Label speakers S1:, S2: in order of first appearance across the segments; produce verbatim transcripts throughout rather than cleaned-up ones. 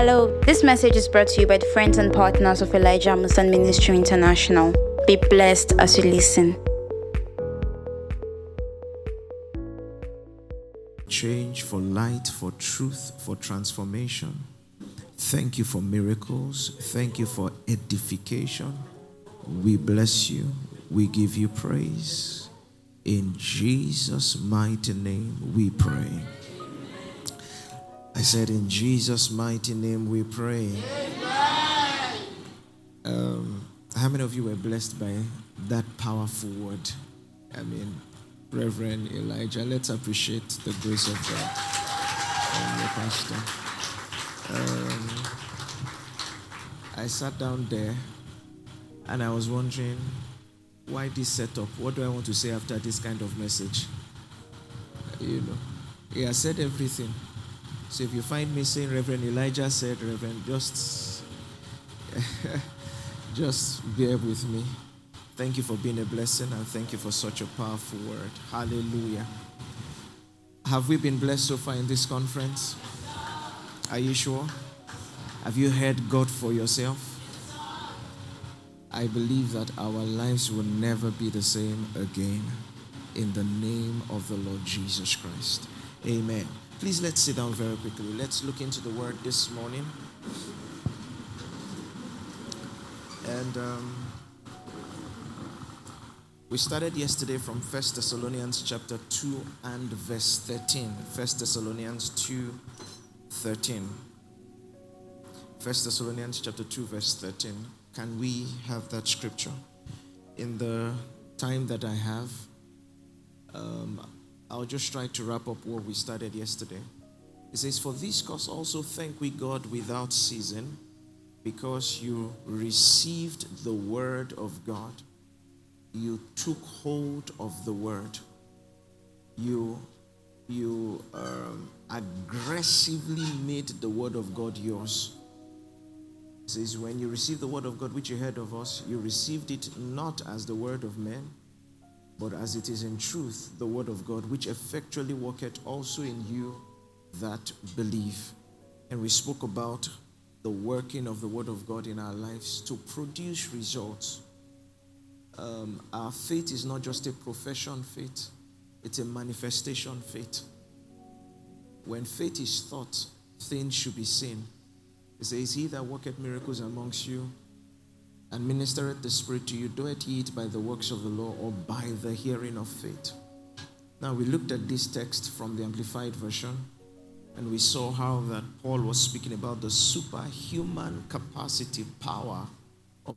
S1: Hello, this message is brought to you by the friends and partners of Elijah Musan Ministry International. Be blessed as you listen.
S2: Change, for light, for truth, for transformation. Thank you for miracles. Thank you for edification. We bless you. We give you praise. In Jesus' mighty name we pray. I said, in Jesus' mighty name we pray. Um, how many of you were blessed by that powerful word? I mean, Reverend Elijah, let's appreciate the grace of God and the pastor. Um, I sat down there and I was wondering, why this setup? What do I want to say after this kind of message? You know, he has said everything. So if you find me saying Reverend Elijah said, Reverend, just, just bear with me. Thank you for being a blessing and thank you for such a powerful word. Hallelujah. Have we been blessed so far in this conference? Are you sure? Have you heard God for yourself? I believe that our lives will never be the same again in the name of the Lord Jesus Christ. Amen. Please, let's sit down very quickly. Let's look into the word this morning. And um, we started yesterday from First Thessalonians chapter two and verse thirteen. First Thessalonians two, thirteen. First Thessalonians chapter two, verse thirteen. Can we have that scripture? In the time that I have, um, I'll just try to wrap up what we started yesterday. It says, for this cause also thank we God without ceasing, because you received the word of God. You took hold of the word. You, you um, aggressively made the word of God yours. It says, when you received the word of God which you heard of us, you received it not as the word of men, but as it is in truth, the word of God, which effectually worketh also in you that believe. And we spoke about the working of the word of God in our lives to produce results. Um, our faith is not just a profession faith, it's a manifestation faith. When faith is thought, things should be seen. It says, he that worketh miracles amongst you and ministereth the Spirit to you, doeth ye it by the works of the law or by the hearing of faith? Now we looked at this text from the Amplified Version, and we saw how that Paul was speaking about the superhuman capacity, power of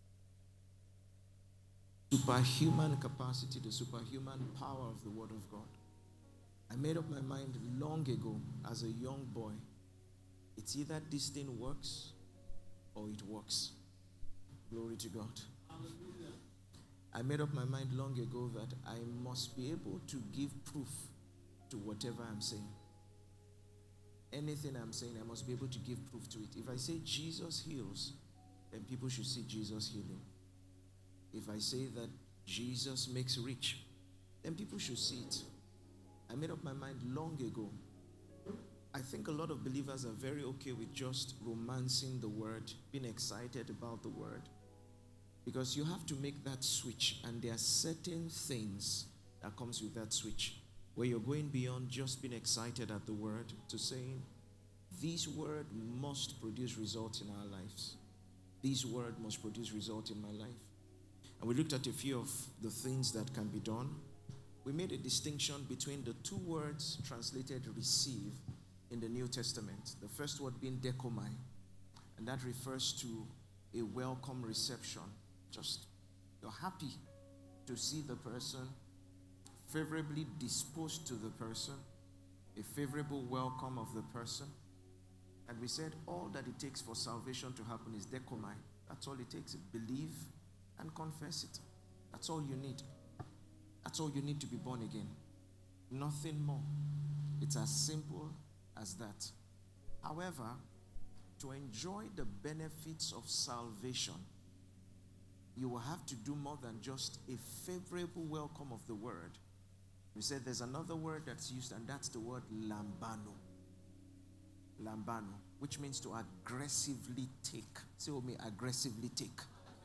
S2: superhuman capacity, the superhuman power of the Word of God. I made up my mind long ago as a young boy. It's either this thing works or it works. Glory to God. Hallelujah. I made up my mind long ago that I must be able to give proof to whatever I'm saying. Anything I'm saying, I must be able to give proof to it. If I say Jesus heals, then people should see Jesus healing. If I say that Jesus makes rich, then people should see it. I made up my mind long ago. I think a lot of believers are very okay with just romancing the word, being excited about the word. Because you have to make that switch, and there are certain things that comes with that switch, where you're going beyond just being excited at the word to saying, this word must produce results in our lives. This word must produce results in my life. And we looked at a few of the things that can be done. We made a distinction between the two words translated receive in the New Testament. The first word being dekomai, and that refers to a welcome reception. Just, you're happy to see the person, favorably disposed to the person, a favorable welcome of the person. And we said all that it takes for salvation to happen is dekomai. That's all it takes. Believe and confess it. That's all you need. That's all you need to be born again. Nothing more. It's as simple as that. However, to enjoy the benefits of salvation, you will have to do more than just a favorable welcome of the word. We said there's another word that's used, and that's the word lambano. Lambano, which means to aggressively take. Say with me, aggressively take.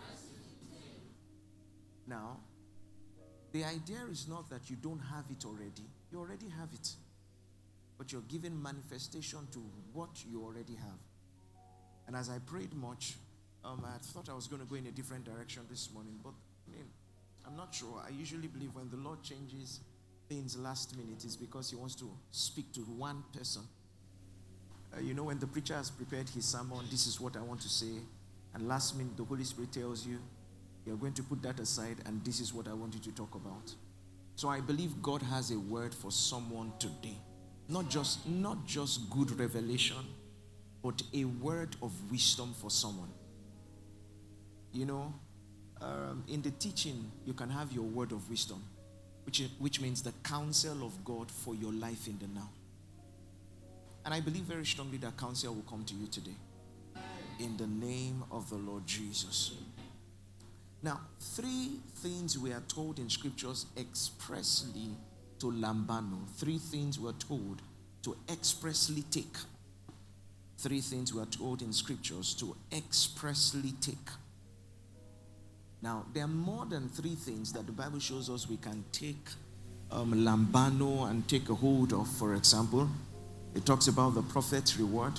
S2: Now, the idea is not that you don't have it already. You already have it. But you're giving manifestation to what you already have. And as I prayed much, um, I thought I was going to go in a different direction this morning. But I mean, I'm not sure. I usually believe when the Lord changes things last minute, it's because he wants to speak to one person. Uh, you know, when the preacher has prepared his sermon, this is what I want to say. And last minute, the Holy Spirit tells you, you're going to put that aside, and this is what I want you to talk about. So I believe God has a word for someone today. Not just, not just good revelation, but a word of wisdom for someone. You know, um, in the teaching, you can have your word of wisdom, which, which means the counsel of God for your life in the now. And I believe very strongly that counsel will come to you today. In the name of the Lord Jesus. Now, three things we are told in scriptures expressly to Lambano. Three things we are told to expressly take. Three things we are told in scriptures to expressly take. Now, there are more than three things that the Bible shows us we can take um, Lambano and take a hold of. For example, it talks about the prophet's reward.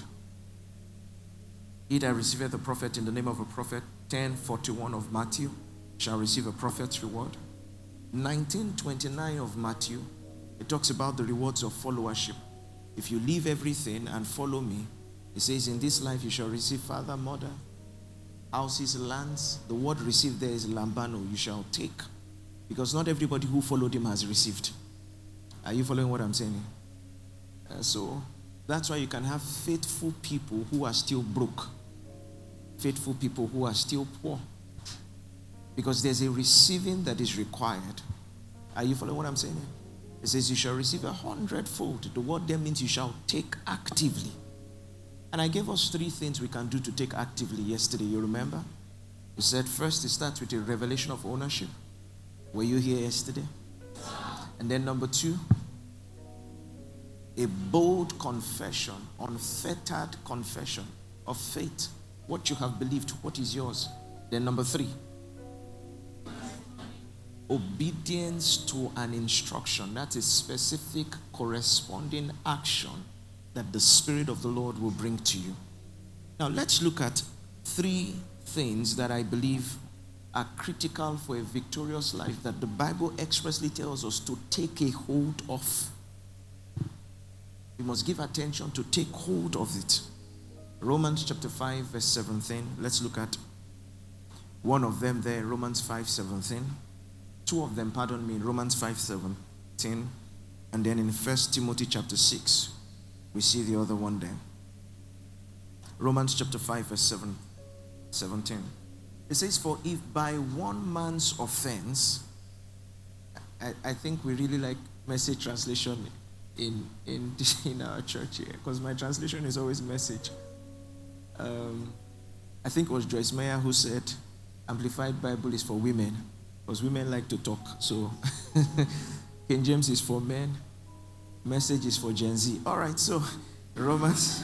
S2: He that receiveth the prophet in the name of a prophet, ten forty-one of Matthew, shall receive a prophet's reward. nineteen twenty-nine of Matthew, it talks about the rewards of followership. If you leave everything and follow me, it says, in this life you shall receive father, mother, houses, lands. The word received there is Lambano, you shall take. Because not everybody who followed him has received. Are you following what I'm saying? Uh, so, that's why you can have faithful people who are still broke. Faithful people who are still poor. Because there's a receiving that is required. Are you following what I'm saying? It says you shall receive a hundredfold. The word there means you shall take actively. And I gave us three things we can do to take actively yesterday. You remember? You said first it starts with a revelation of ownership. Were you here yesterday? And then number two, a bold confession, unfettered confession of faith. What you have believed, what is yours. Then number three, obedience to an instruction. That's a specific corresponding action that the Spirit of the Lord will bring to you. Now let's look at three things that I believe are critical for a victorious life that the Bible expressly tells us to take a hold of. We must give attention to take hold of it. Romans chapter five verse seventeen. Let's look at one of them there, Romans five seventeen. Two of them, pardon me, Romans five seventeen. And then in First Timothy chapter six, we see the other one there. Romans chapter five verse seven, seventeen. It says, for if by one man's offense, I, I think we really like message translation in, in, in our church here, because my translation is always message. Um, I think it was Joyce Meyer who said, Amplified Bible is for women, because women like to talk. So King James is for men, message is for Gen Z. All right, so Romans,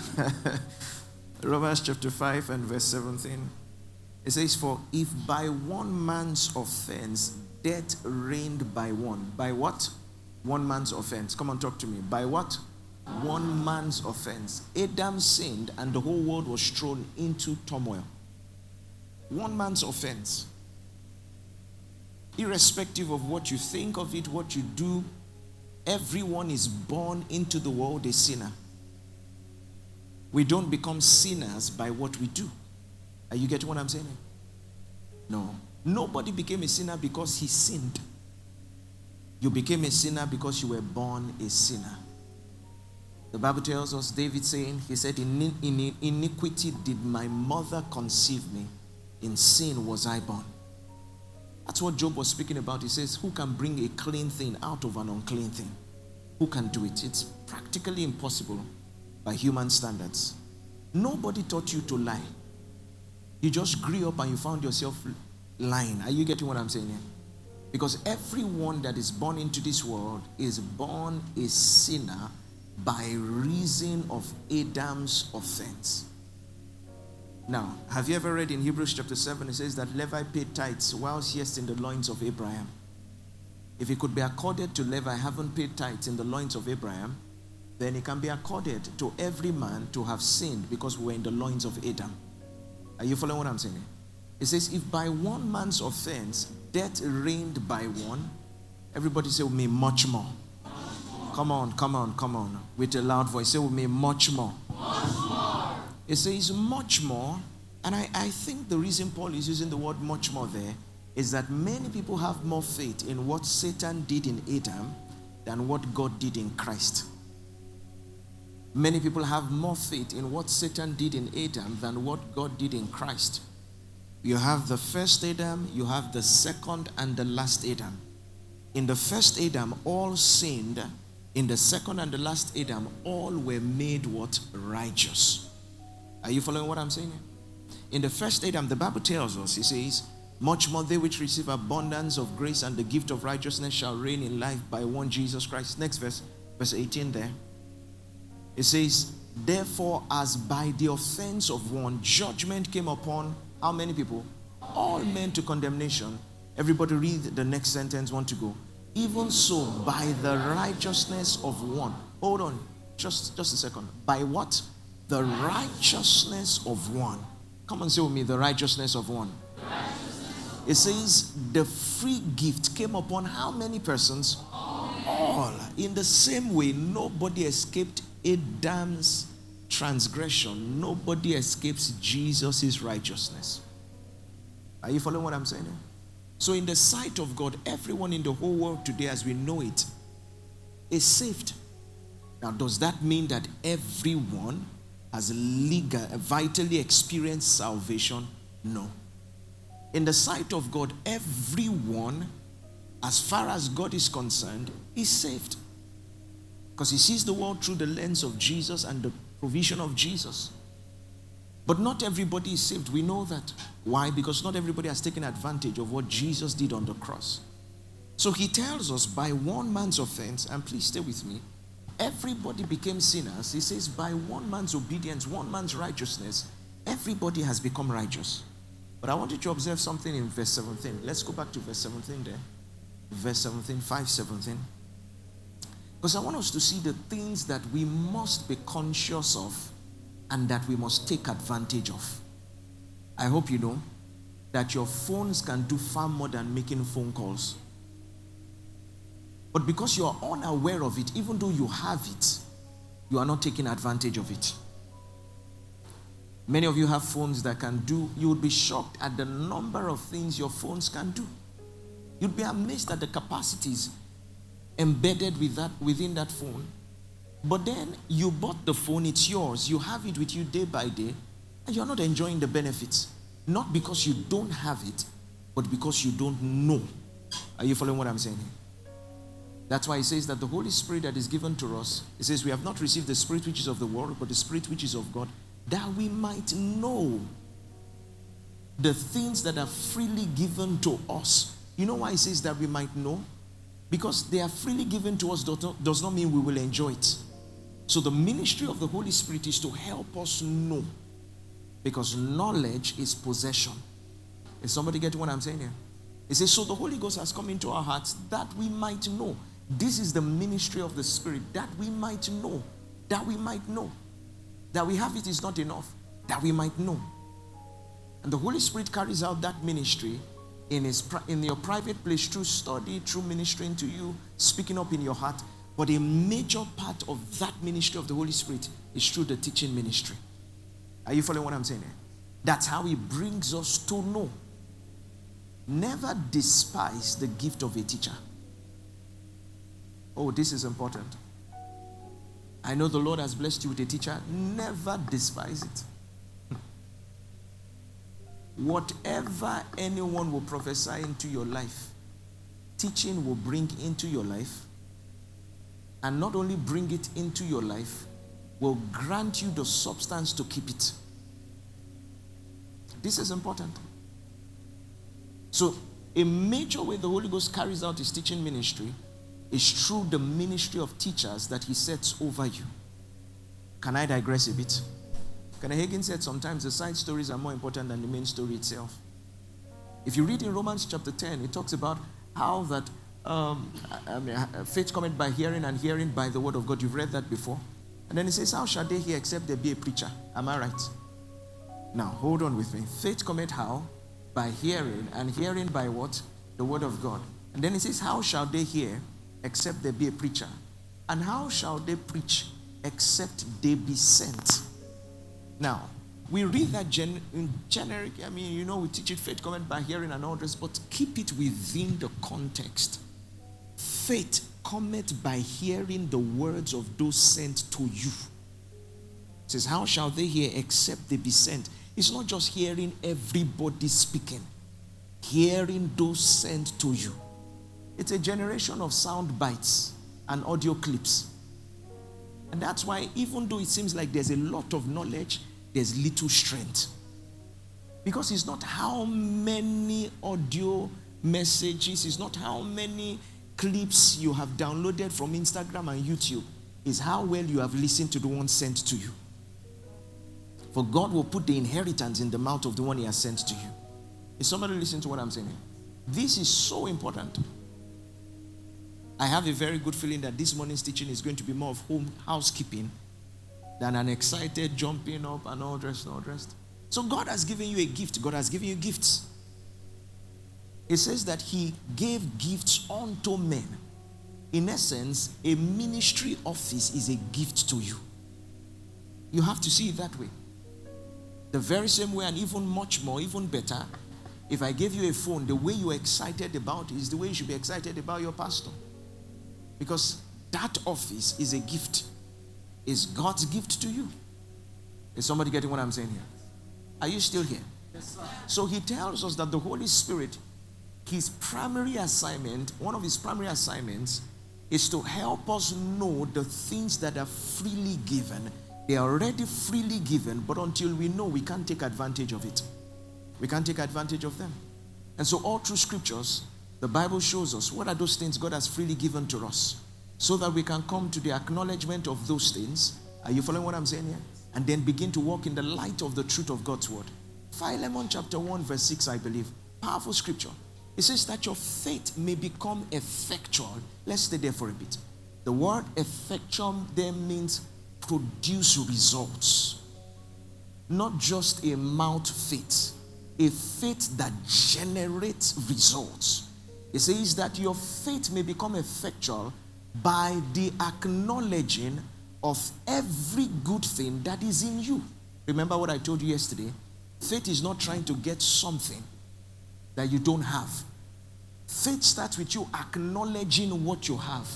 S2: Romans chapter five and verse seventeen. It says, for if by one man's offense death reigned by one. By what? One man's offense. Come on, talk to me. By what? One man's offense. Adam sinned and the whole world was thrown into turmoil. One man's offense. Irrespective of what you think of it, what you do, everyone is born into the world a sinner. We don't become sinners by what we do. Are you getting what I'm saying? No. Nobody became a sinner because he sinned. You became a sinner because you were born a sinner. The Bible tells us, David saying, he said, in, in iniquity did my mother conceive me. In sin was I born. That's what Job was speaking about. He says, who can bring a clean thing out of an unclean thing? Who can do it? It's practically impossible by human standards. Nobody taught you to lie. You just grew up and you found yourself lying. Are you getting what I'm saying here? Because everyone that is born into this world is born a sinner by reason of Adam's offense. Now, have you ever read in Hebrews chapter seven, it says that Levi paid tithes whilst yet in the loins of Abraham. If it could be accorded to Levi, haven't paid tithes in the loins of Abraham, then it can be accorded to every man to have sinned because we're in the loins of Adam. Are you following what I'm saying? It says, if by one man's offense, death reigned by one, everybody say with me, much more. Come on, come on, come on. With a loud voice, say with me, much more. Much more. It says much more, and I, I think the reason Paul is using the word much more there is that many people have more faith in what Satan did in Adam than what God did in Christ. Many people have more faith in what Satan did in Adam than what God did in Christ. You have the first Adam, you have the second and the last Adam. In the first Adam, all sinned. In the second and the last Adam, all were made what? Righteous. Are you following what I'm saying? In the first Adam, the Bible tells us, it says, much more they which receive abundance of grace and the gift of righteousness shall reign in life by one Jesus Christ. Next verse, verse eighteen there. It says, therefore, as by the offense of one, judgment came upon how many people? All men to condemnation. Everybody read the next sentence, want to go. Even so, by the righteousness of one. Hold on, just, just a second. By what? The righteousness of one. Come and say with me, the righteousness of one. It says, the free gift came upon how many persons? All. In the same way, nobody escaped Adam's transgression. Nobody escapes Jesus' righteousness. Are you following what I'm saying? So in the sight of God, everyone in the whole world today as we know it is saved. Now, does that mean that everyone has legal, vitally experienced salvation? No. In the sight of God, everyone, as far as God is concerned, is saved. Because he sees the world through the lens of Jesus and the provision of Jesus. But not everybody is saved. We know that. Why? Because not everybody has taken advantage of what Jesus did on the cross. So he tells us by one man's offense, and please stay with me, everybody became sinners. He says by one man's obedience, one man's righteousness, everybody has become righteous. But I want you to observe something in verse seventeen. Let's go back to verse seventeen there. Verse seventeen, five seventeen. Because I want us to see the things that we must be conscious of and that we must take advantage of. I hope you know that your phones can do far more than making phone calls. But because you are unaware of it, even though you have it, you are not taking advantage of it. Many of you have phones that can do, you would be shocked at the number of things your phones can do. You'd be amazed at the capacities embedded with that, within that phone. But then you bought the phone, it's yours, you have it with you day by day, and you're not enjoying the benefits. Not because you don't have it, but because you don't know. Are you following what I'm saying? That's why it says that the Holy Spirit that is given to us, it says we have not received the Spirit which is of the world, but the Spirit which is of God, that we might know the things that are freely given to us. You know why it says that we might know? Because they are freely given to us does not, does not mean we will enjoy it. So the ministry of the Holy Spirit is to help us know. Because knowledge is possession. Is somebody getting what I'm saying here? It says, so the Holy Ghost has come into our hearts that we might know. This is the ministry of the Spirit, that we might know. That we might know. That we have it is not enough. That we might know. And the Holy Spirit carries out that ministry in his in your private place through study, through ministering to you, speaking up in your heart. But a major part of that ministry of the Holy Spirit is through the teaching ministry. Are you following what I'm saying here? That's how he brings us to know. Never despise the gift of a teacher. Oh, this is important. I know the Lord has blessed you with a teacher. Never despise it. Whatever anyone will prophesy into your life, teaching will bring into your life, and not only bring it into your life, will grant you the substance to keep it. This is important. So, a major way the Holy Ghost carries out his teaching ministry It's through the ministry of teachers that he sets over you. Can I digress a bit? Kenneth Hagin said sometimes the side stories are more important than the main story itself. If you read in Romans chapter ten, it talks about how that um, I mean, faith cometh by hearing, and hearing by the word of God. You've read that before. And then it says, how shall they hear except there be a preacher? Am I right? Now, hold on with me. Faith cometh how? By hearing, and hearing by what? The word of God. And then it says, how shall they hear except there be a preacher? And how shall they preach except they be sent? Now, we read that gen- in generic, I mean, you know, we teach it, faith cometh by hearing and all this, but keep it within the context. Faith cometh by hearing the words of those sent to you. It says, how shall they hear except they be sent? It's not just hearing everybody speaking. Hearing those sent to you. It's a generation of sound bites and audio clips. And that's why even though it seems like there's a lot of knowledge, there's little strength. Because it's not how many audio messages, it's not how many clips you have downloaded from Instagram and YouTube, it's how well you have listened to the one sent to you. For God will put the inheritance in the mouth of the one he has sent to you. Is somebody listening to what I'm saying? This is so important. I have a very good feeling that this morning's teaching is going to be more of home housekeeping than an excited jumping up and all dressed and all dressed. So God has given you a gift. God has given you gifts. It says that he gave gifts unto men. In essence, a ministry office is a gift to you. You have to see it that way. The very same way, and even much more, even better, if I gave you a phone, the way you're excited about it is the way you should be excited about your pastor. Because that office is a gift. It's God's gift to you. Is somebody getting what I'm saying here? Are you still here? Yes, sir. So he tells us that the Holy Spirit, his primary assignment, one of his primary assignments, is to help us know the things that are freely given. They are already freely given, but until we know, we can't take advantage of it. We can't take advantage of them. And so all through scriptures, the Bible shows us what are those things God has freely given to us, so that we can come to the acknowledgement of those things. Are you following what I'm saying here? And then begin to walk in the light of the truth of God's word. Philemon chapter one verse six, I believe. Powerful scripture. It says that your faith may become effectual. Let's stay there for a bit. The word effectual there means produce results. Not just a mouth faith. A faith that generates results. It says that your faith may become effectual by the acknowledging of every good thing that is in you. Remember what I told you yesterday? Faith is not trying to get something that you don't have. Faith starts with you acknowledging what you have.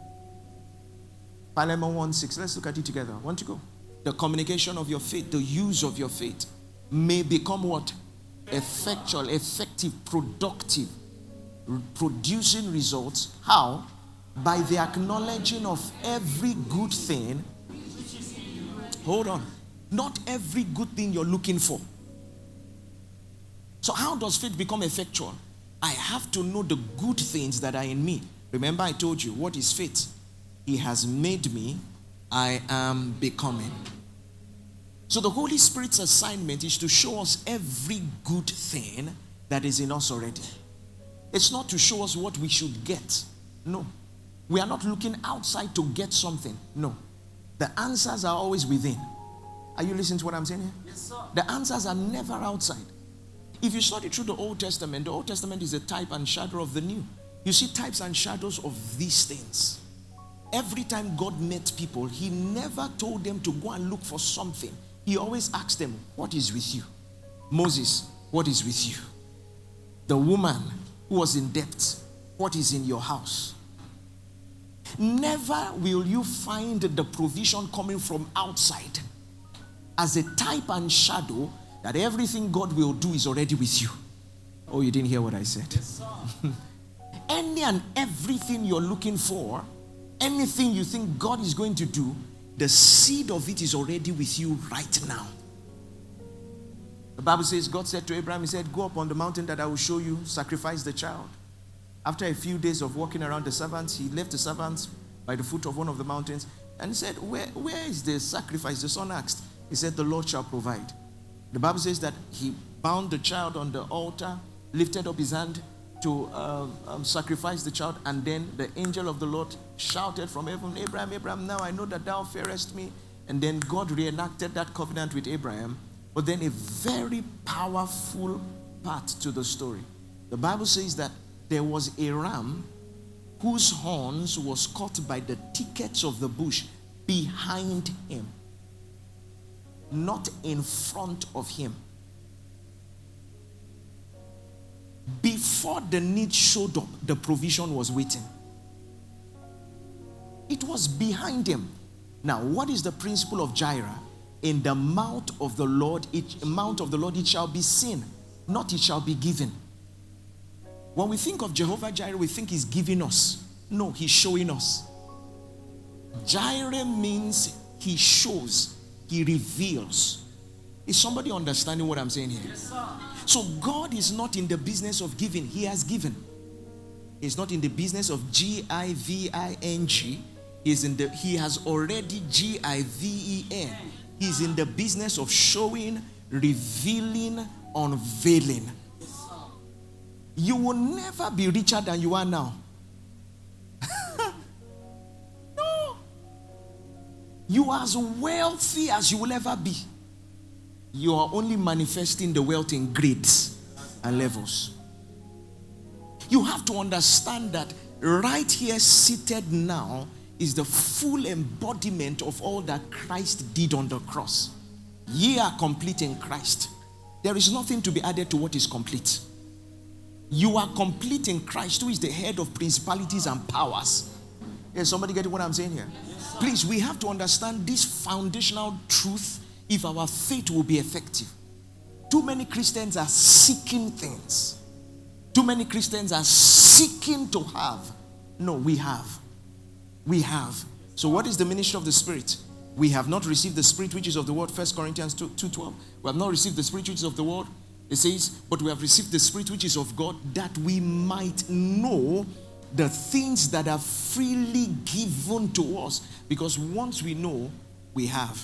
S2: Philemon one six. Let's look at it together. Want to go? The communication of your faith, the use of your faith may become what? Effectual, effective, productive, producing results. How? By the acknowledging of every good thing. Hold on. Not every good thing you're looking for. So how does faith become effectual? I have to know the good things that are in me. Remember I told you, what is faith? He has made me, I am becoming. So the Holy Spirit's assignment is to show us every good thing that is in us already. It's not to show us what we should get. No. We are not looking outside to get something. No. The answers are always within. Are you listening to what I'm saying here?
S3: Yes, sir.
S2: The answers are never outside. If you study through the Old Testament, the Old Testament is a type and shadow of the New. You see types and shadows of these things. Every time God met people, he never told them to go and look for something. He always asked them, what is with you? Moses, what is with you? The woman who was in debt, what is in your house? Never will you find the provision coming from outside as a type and shadow that everything God will do is already with you. Oh, you didn't hear what I said?
S3: Yes, sir.
S2: Any and everything you're looking for, anything you think God is going to do, the seed of it is already with you right now. The Bible says, God said to Abraham, he said, go up on the mountain that I will show you, sacrifice the child. After a few days of walking around the servants, he left the servants by the foot of one of the mountains and he said, where, where is the sacrifice? The son asked. He said, the Lord shall provide. The Bible says that he bound the child on the altar, lifted up his hand to uh, um, sacrifice the child, and then the angel of the Lord shouted from heaven, Abraham, Abraham, now I know that thou fearest me. And then God reenacted that covenant with Abraham. But then a very powerful part to the story. The Bible says that there was a ram whose horns was caught by the thickets of the bush behind him, not in front of him. Before the need showed up, the provision was waiting. It was behind him. Now, what is the principle of Jireh? In the mount of the Lord, it, mount of the Lord, it shall be seen, not it shall be given. When we think of Jehovah Jireh, we think he's giving us. No, he's showing us. Jireh means he shows, he reveals. Is somebody understanding what I'm saying here?
S3: Yes, sir.
S2: So God is not in the business of giving. He has given. He's not in the business of G I V I N G. He's in the, he has already G I V E N. He's in the business of showing, revealing, unveiling. You will never be richer than you are now. No. You are as wealthy as you will ever be. You are only manifesting the wealth in grades and levels. You have to understand that right here seated now is the full embodiment of all that Christ did on the cross. Ye are complete in Christ. There is nothing to be added to what is complete. You are complete in Christ, who is the head of principalities and powers. Is somebody getting what I'm saying here?
S3: Yes,
S2: please, we have to understand this foundational truth if our faith will be effective. Too many Christians are seeking things. Too many Christians are seeking to have. No, we have. We have. So what is the ministry of the Spirit? We have not received the Spirit which is of the world. First Corinthians two twelve. We have not received the Spirit which is of the world. It says, but we have received the Spirit which is of God, that we might know the things that are freely given to us. Because once we know, we have.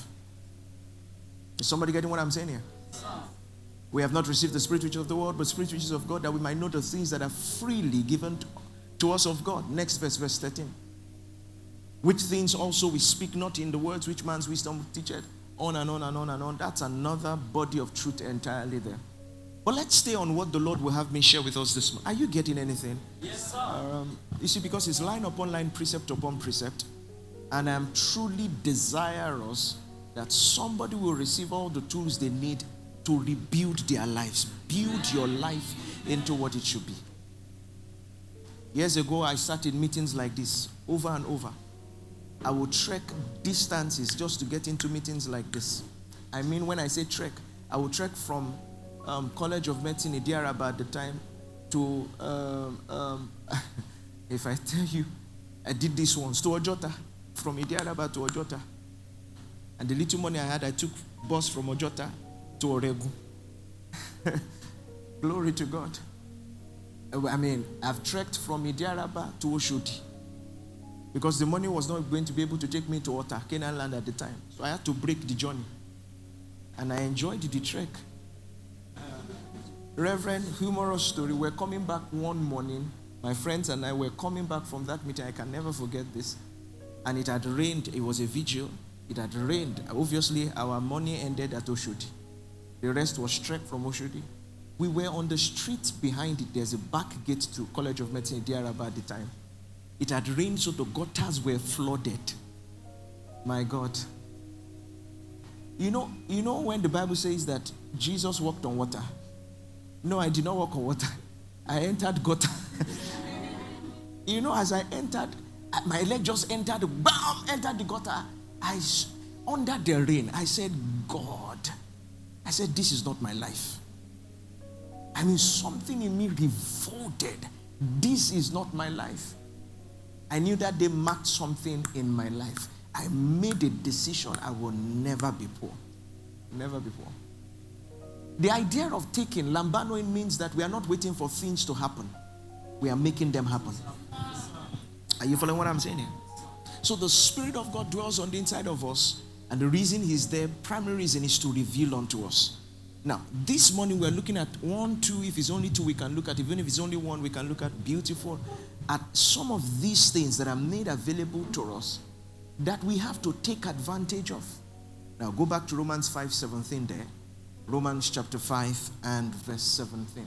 S2: Is somebody getting what I'm saying here? We have not received the Spirit which is of the world, but the Spirit which is of God, that we might know the things that are freely given to, to us of God. Next verse, verse thirteen. Which things also we speak not in the words which man's wisdom teacheth. On and on and on and on. That's another body of truth entirely there. But let's stay on what the Lord will have me share with us this morning. Are you getting anything?
S3: Yes, sir.
S2: Um, you see, because it's line upon line, precept upon precept. And I'm truly desirous that somebody will receive all the tools they need to rebuild their lives. Build your life into what it should be. Years ago, I sat in meetings like this over and over. I would trek distances just to get into meetings like this. I mean, when I say trek, I would trek from um, College of Medicine in Idiaraba at the time to, um, um, if I tell you, I did this once, to Ojota, from Idiaraba to Ojota. And the little money I had, I took bus from Ojota to Oregu. Glory to God. I mean, I've trekked from Idiaraba to Oshodi, because the money was not going to be able to take me to Ota, Canaan land at the time. So I had to break the journey. And I enjoyed the trek. Reverend, humorous story. We're coming back one morning. My friends and I were coming back from that meeting. I can never forget this. And it had rained. It was a vigil. It had rained. Obviously, our money ended at Oshodi. The rest was trekked from Oshodi. We were on the street behind it. There's a back gate to College of Medicine in Idiaraba at the time. It had rained, so the gutters were flooded. My God. You know, you know when the Bible says that Jesus walked on water? No, I did not walk on water. I entered gutter. You know, as I entered, my leg just entered, bam, entered the gutter. I, under the rain, I said, God. I said, this is not my life. I mean, something in me revolted. This is not my life. I knew that they marked something in my life. I made a decision. I will never be poor. Never be poor. The idea of taking, lambanoing, means that we are not waiting for things to happen. we are making them happen. Are you following what I'm saying here? So the Spirit of God dwells on the inside of us, and the reason He's there, primary reason, is to reveal unto us. Now, this morning we're looking at one, two. If it's only two, we can look at. Even if it's only one, we can look at beautiful. At some of these things that are made available to us that we have to take advantage of. Now, go back to Romans five seventeen there. Romans chapter five and verse seventeen.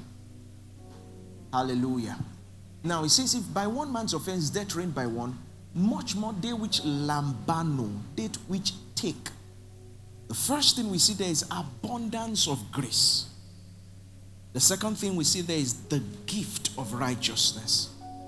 S2: Hallelujah. Now, it says, if by one man's offense death reigned by one, much more they which lambano, they which take. The first thing we see there is abundance of grace. The second thing we see there is the gift of righteousness.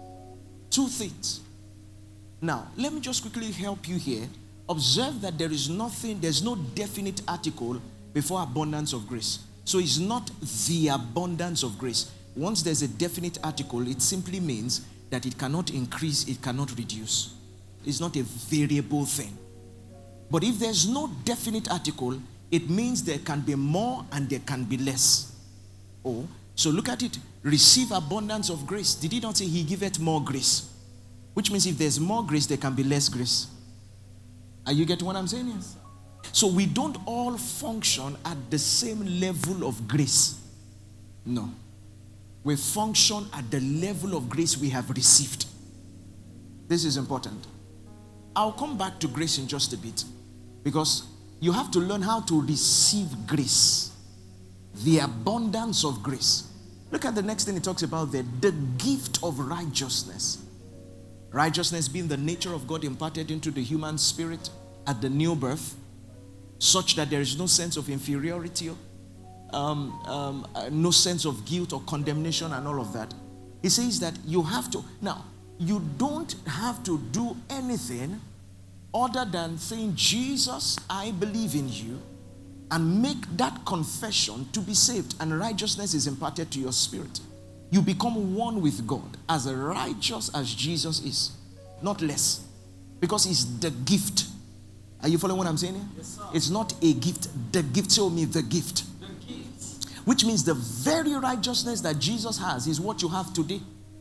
S2: Two things. Now, let me just quickly help you here. Observe that there is nothing, there's no definite article before abundance of grace. So it's not the abundance of grace. Once there's a definite article, it simply means that it cannot increase, it cannot reduce. It's not a variable thing. But if there's no definite article, it means there can be more and there can be less. Oh, so look at it. Receive abundance of grace. Did he not say he giveth more grace? Which means if there's more grace, there can be less grace. Are you getting what I'm saying? Yes. So we don't all function at the same level of grace. No. We function at the level of grace we have received. This is important. I'll come back to grace in just a bit, because you have to learn how to receive grace. The abundance of grace. Look at the next thing it talks about there. The gift of righteousness. Righteousness being the nature of God imparted into the human spirit at the new birth, such that there is no sense of inferiority, um, um, uh, no sense of guilt or condemnation and all of that. He says that you have to, now, you don't have to do anything other than saying, Jesus, I believe in you, and make that confession to be saved, and righteousness is imparted to your spirit. You become one with God, as righteous as Jesus is, not less, because it's the gift. Are you following what I'm saying here? Yes, it's not a gift. The gift, show me the gift. The gift. Which means the very righteousness that Jesus has is what you have today.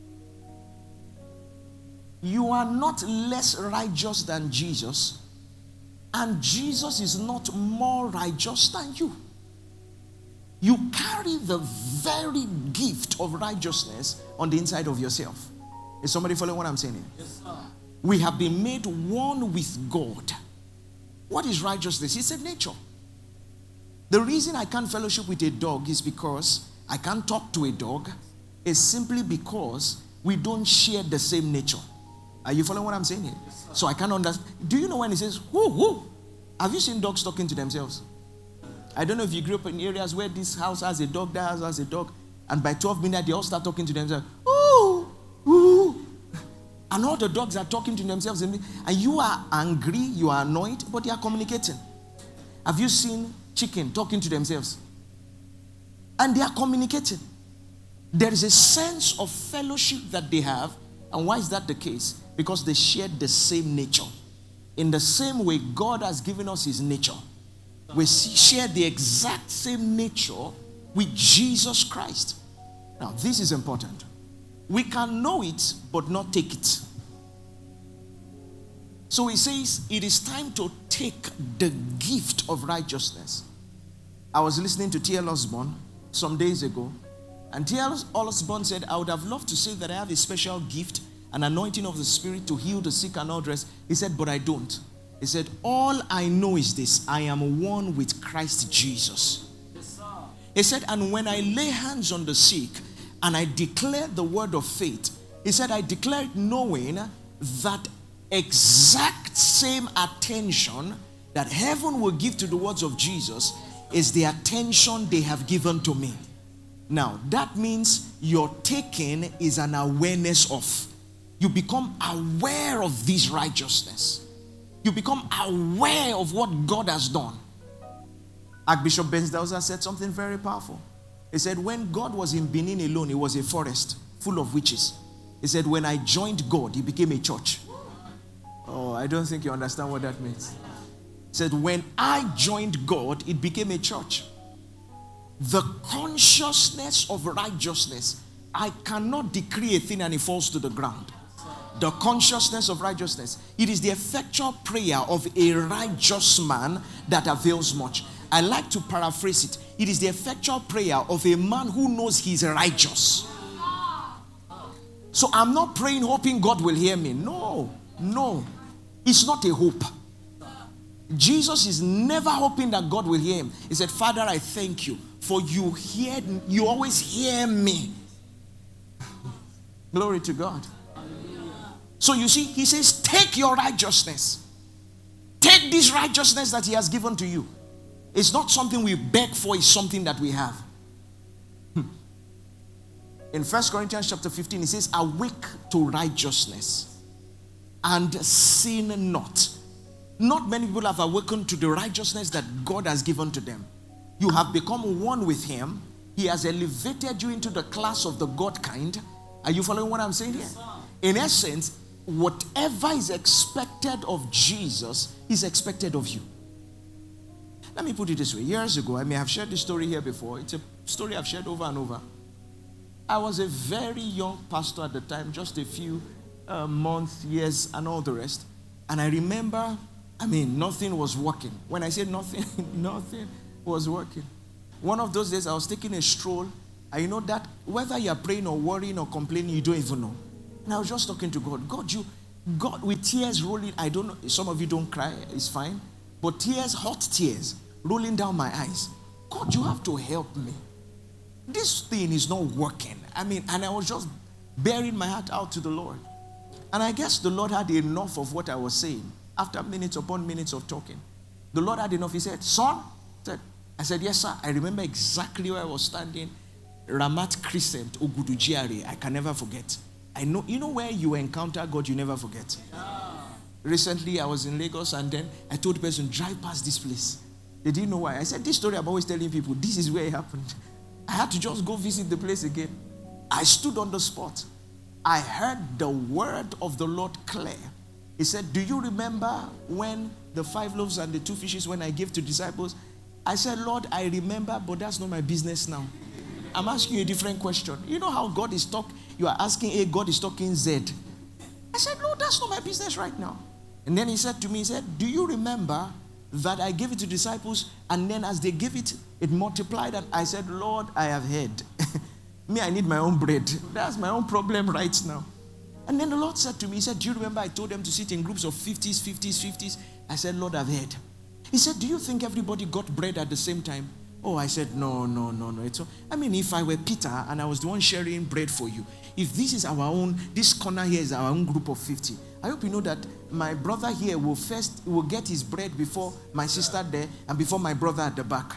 S2: You are not less righteous than Jesus, and Jesus is not more righteous than you. You carry the very gift of righteousness on the inside of yourself. Is somebody following what I'm saying here? Yes, sir. We have been made one with God. What is righteousness? It's a nature. The reason I can't fellowship with a dog is because I can't talk to a dog, is simply because we don't share the same nature. Are you following what I'm saying here? Yes, so I can't understand. Do you know when he says, whoo, whoo? Have you seen dogs talking to themselves? I don't know if you grew up in areas where this house has a dog, that house has a dog, and by twelve midnight, they all start talking to themselves. Ooh, ooh. And all the dogs are talking to themselves, and you are angry, you are annoyed, but they are communicating. Have you seen chicken talking to themselves? And they are communicating. There is a sense of fellowship that they have. And why is that the case? Because they share the same nature. In the same way, God has given us his nature. We share the exact same nature with Jesus Christ. Now, this is important. We can know it, but not take it. So he says, it is time to take the gift of righteousness. I was listening to T L Osborne some days ago, and T L Osborne said, I would have loved to say that I have a special gift, an anointing of the Spirit to heal the sick and all the rest. He said, but I don't. He said, all I know is this, I am one with Christ Jesus. Yes, he said, and when I lay hands on the sick and I declare the word of faith, he said, I declare it knowing that exact same attention that heaven will give to the words of Jesus is the attention they have given to me. Now, that means your taking is an awareness of. You become aware of this righteousness. You become aware of what God has done. Archbishop Bensdauser said something very powerful. He said, when God was in Benin alone, it was a forest full of witches. He said, when I joined God, it became a church. Oh, I don't think you understand what that means. He said, when I joined God, it became a church. The consciousness of righteousness I cannot decree a thing and it falls to the ground. The consciousness of righteousness. It is the effectual prayer of a righteous man that avails much. I like to paraphrase it. It is the effectual prayer of a man who knows he's righteous. So I'm not praying hoping God will hear me. No, no. It's not a hope. Jesus is never hoping that God will hear him. He said, Father, I thank you for you hear, you always hear me. Glory to God. So you see, he says, take your righteousness. Take this righteousness that he has given to you. It's not something we beg for, it's something that we have. In First Corinthians chapter fifteen, it says, awake to righteousness and sin not. Not many people have awakened to the righteousness that God has given to them. You have become one with him. He has elevated you into the class of the God kind. Are you following what I'm saying here? In essence, whatever is expected of Jesus is expected of you. Let me put it this way. Years ago, I may have shared this story here before. It's a story I've shared over and over. I was a very young pastor at the time, just a few uh, months, years, and all the rest. And I remember, I mean, nothing was working. When I say nothing, nothing was working. One of those days, I was taking a stroll. And you know that whether you're praying or worrying or complaining, you don't even know. And I was just talking to God. God, you, God, with tears rolling, I don't know, some of you don't cry, it's fine. But tears, hot tears, rolling down my eyes. God, you have to help me. This thing is not working. I mean, and I was just bearing my heart out to the Lord. And I guess the Lord had enough of what I was saying. After minutes upon minutes of talking, the Lord had enough. He said, son, I said, yes, sir. I remember exactly where I was standing. Ramat Crescent, Ogudu G R A. I can never forget. I know, you know where you encounter God, you never forget. Recently, I was in Lagos and then I told the person, drive past this place. They didn't know why. I said, this story I'm always telling people, this is where it happened. I had to just go visit the place again. I stood on the spot. I heard the word of the Lord clear. He said, do you remember when the five loaves and the two fishes, when I gave to disciples? I said, Lord, I remember, but that's not my business now. I'm asking you a different question. You know how God is talking? You are asking A, God is talking Z. I said, Lord, that's not my business right now. And then he said to me, he said, do you remember that I gave it to disciples, and then as they gave it, it multiplied? And I said, Lord, I have heard. Me, I need my own bread. That's my own problem right now. And then the Lord said to me, he said, do you remember I told them to sit in groups of fifties, fifties, fifties? I said, Lord, I've heard. He said, do you think everybody got bread at the same time? Oh, I said, no, no, no, no. It's all, I mean, if I were Peter and I was the one sharing bread for you, if this is our own, this corner here is our own group of fifty, I hope you know that my brother here will first, will get his bread before my sister there and before my brother at the back.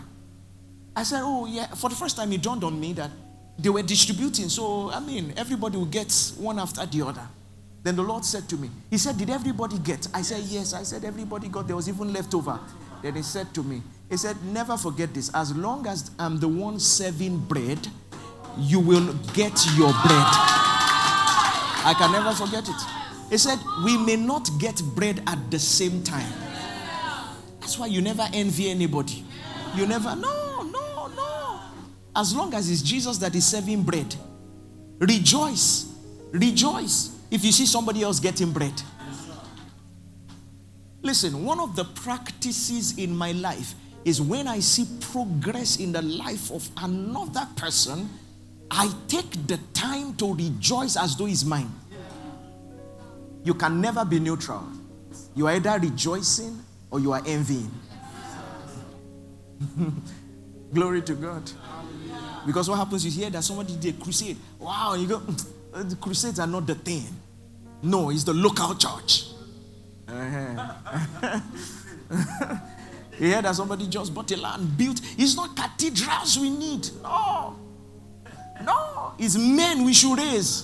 S2: I said, oh, yeah. For the first time, it dawned on me that they were distributing. So, I mean, everybody will get one after the other. Then the Lord said to me, he said, did everybody get? I said, yes. I said, everybody got. There was even leftover. Then he said to me, he said, never forget this. As long as I'm the one serving bread, you will get your bread. I can never forget it. He said, we may not get bread at the same time. That's why you never envy anybody. You never, no, no, no. As long as it's Jesus that is serving bread, rejoice. Rejoice if you see somebody else getting bread. Listen, one of the practices in my life is when I see progress in the life of another person, I take the time to rejoice as though it's mine. You can never be neutral. You are either rejoicing or you are envying. Glory to God. Because what happens, you hear that somebody did a crusade. Wow, you go, the crusades are not the thing. No, it's the local church. Uh-huh. You hear that somebody just bought a land, built. It's not cathedrals we need. No. No. It's men we should raise.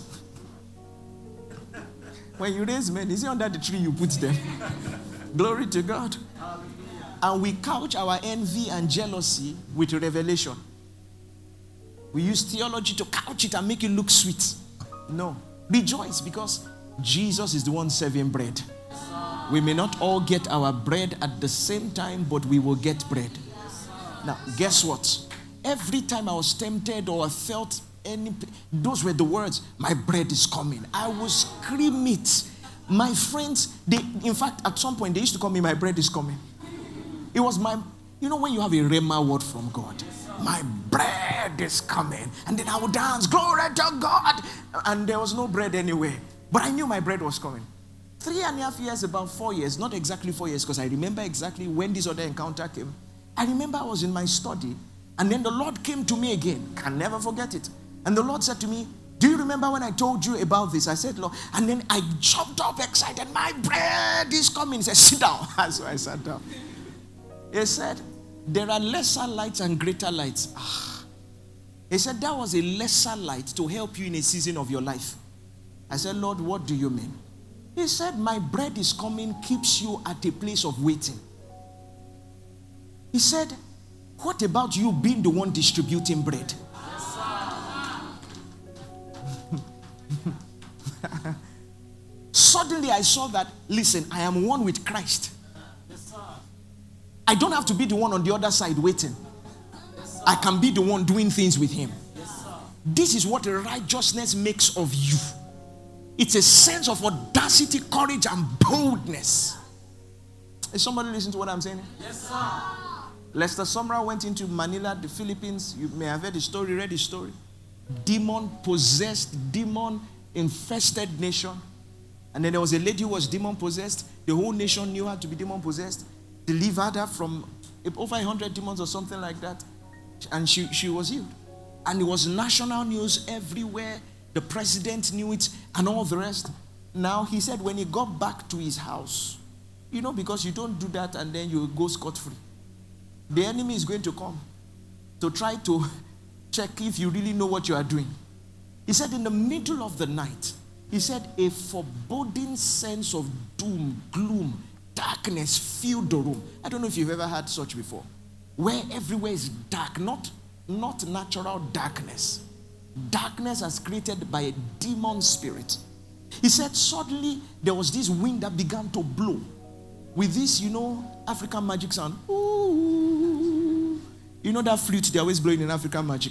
S2: When you raise men, is it under the tree you put them? Glory to God. And we couch our envy and jealousy with revelation. We use theology to couch it and make it look sweet. No. Rejoice because Jesus is the one serving bread. We may not all get our bread at the same time, but we will get bread. Now, guess what? Every time I was tempted or I felt any, those were the words, my bread is coming. I will scream it. My friends, they, in fact, at some point, they used to call me, my bread is coming. It was my, you know when you have a rhema word from God, my bread is coming. And then I would dance, glory to God. And there was no bread anywhere. But I knew my bread was coming. Three and a half years, about four years, not exactly four years, because I remember exactly when this other encounter came. I remember I was in my study, and then the Lord came to me again. Can never forget it. And the Lord said to me, do you remember when I told you about this? I said, Lord, and then I jumped up excited. My bread is coming. He said, sit down. So I sat down. He said, there are lesser lights and greater lights. Ah. He said, that was a lesser light to help you in a season of your life. I said, Lord, what do you mean? He said, my bread is coming keeps you at a place of waiting. He said, what about you being the one distributing bread? Suddenly I saw that, listen, I am one with Christ. I don't have to be the one on the other side waiting. I can be the one doing things with him. This is what righteousness makes of you. It's a sense of audacity, courage, and boldness. Is somebody listening to what I'm saying? Yes, sir. Lester Sumrall went into Manila, the Philippines. You may have heard the story, read the story. Demon-possessed, demon-infested nation. And then there was a lady who was demon-possessed. The whole nation knew her to be demon-possessed. Delivered her from over one hundred demons or something like that. And she, she was healed. And it was national news everywhere. The president knew it and all the rest. Now, he said when he got back to his house, you know, because you don't do that and then you go scot-free. The enemy is going to come to try to check if you really know what you are doing. He said in the middle of the night, he said a foreboding sense of doom, gloom, darkness filled the room. I don't know if you've ever had such before. Where everywhere is dark, not, not natural darkness. Darkness as created by a demon spirit. He said suddenly there was this wind that began to blow with this, you know, African magic sound. Ooh. You know that flute they're always blowing in African magic.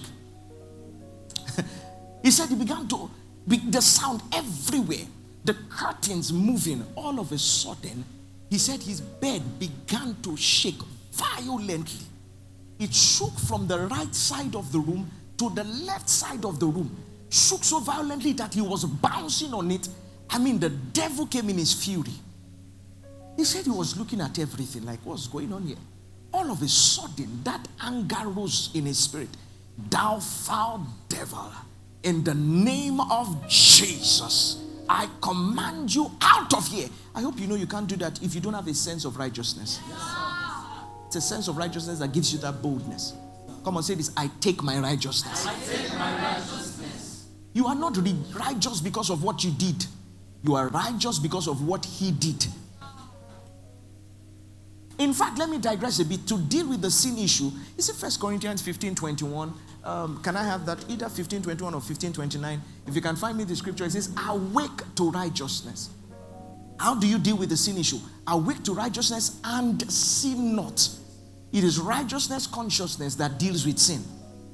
S2: He said it began to be the sound everywhere, the curtains moving. All of a sudden, he said his bed began to shake violently. It shook from the right side of the room to the left side of the room. Shook so violently that he was bouncing on it. I mean, the devil came in his fury. He said he was looking at everything like, what's going on here? All of a sudden, that anger rose in his spirit. Thou foul devil, in the name of Jesus, I command you out of here. I hope you know you can't do that if you don't have a sense of righteousness. It's a sense of righteousness that gives you that boldness. Come on, say this. I take my righteousness.
S3: I take my righteousness.
S2: You are not righteous because of what you did. You are righteous because of what he did. In fact, let me digress a bit to deal with the sin issue. Is it First Corinthians fifteen twenty-one? Um, can I have that? Either fifteen twenty-one or fifteen twenty-nine. If you can find me the scripture, it says, awake to righteousness. How do you deal with the sin issue? Awake to righteousness and sin not. It is righteousness consciousness that deals with sin.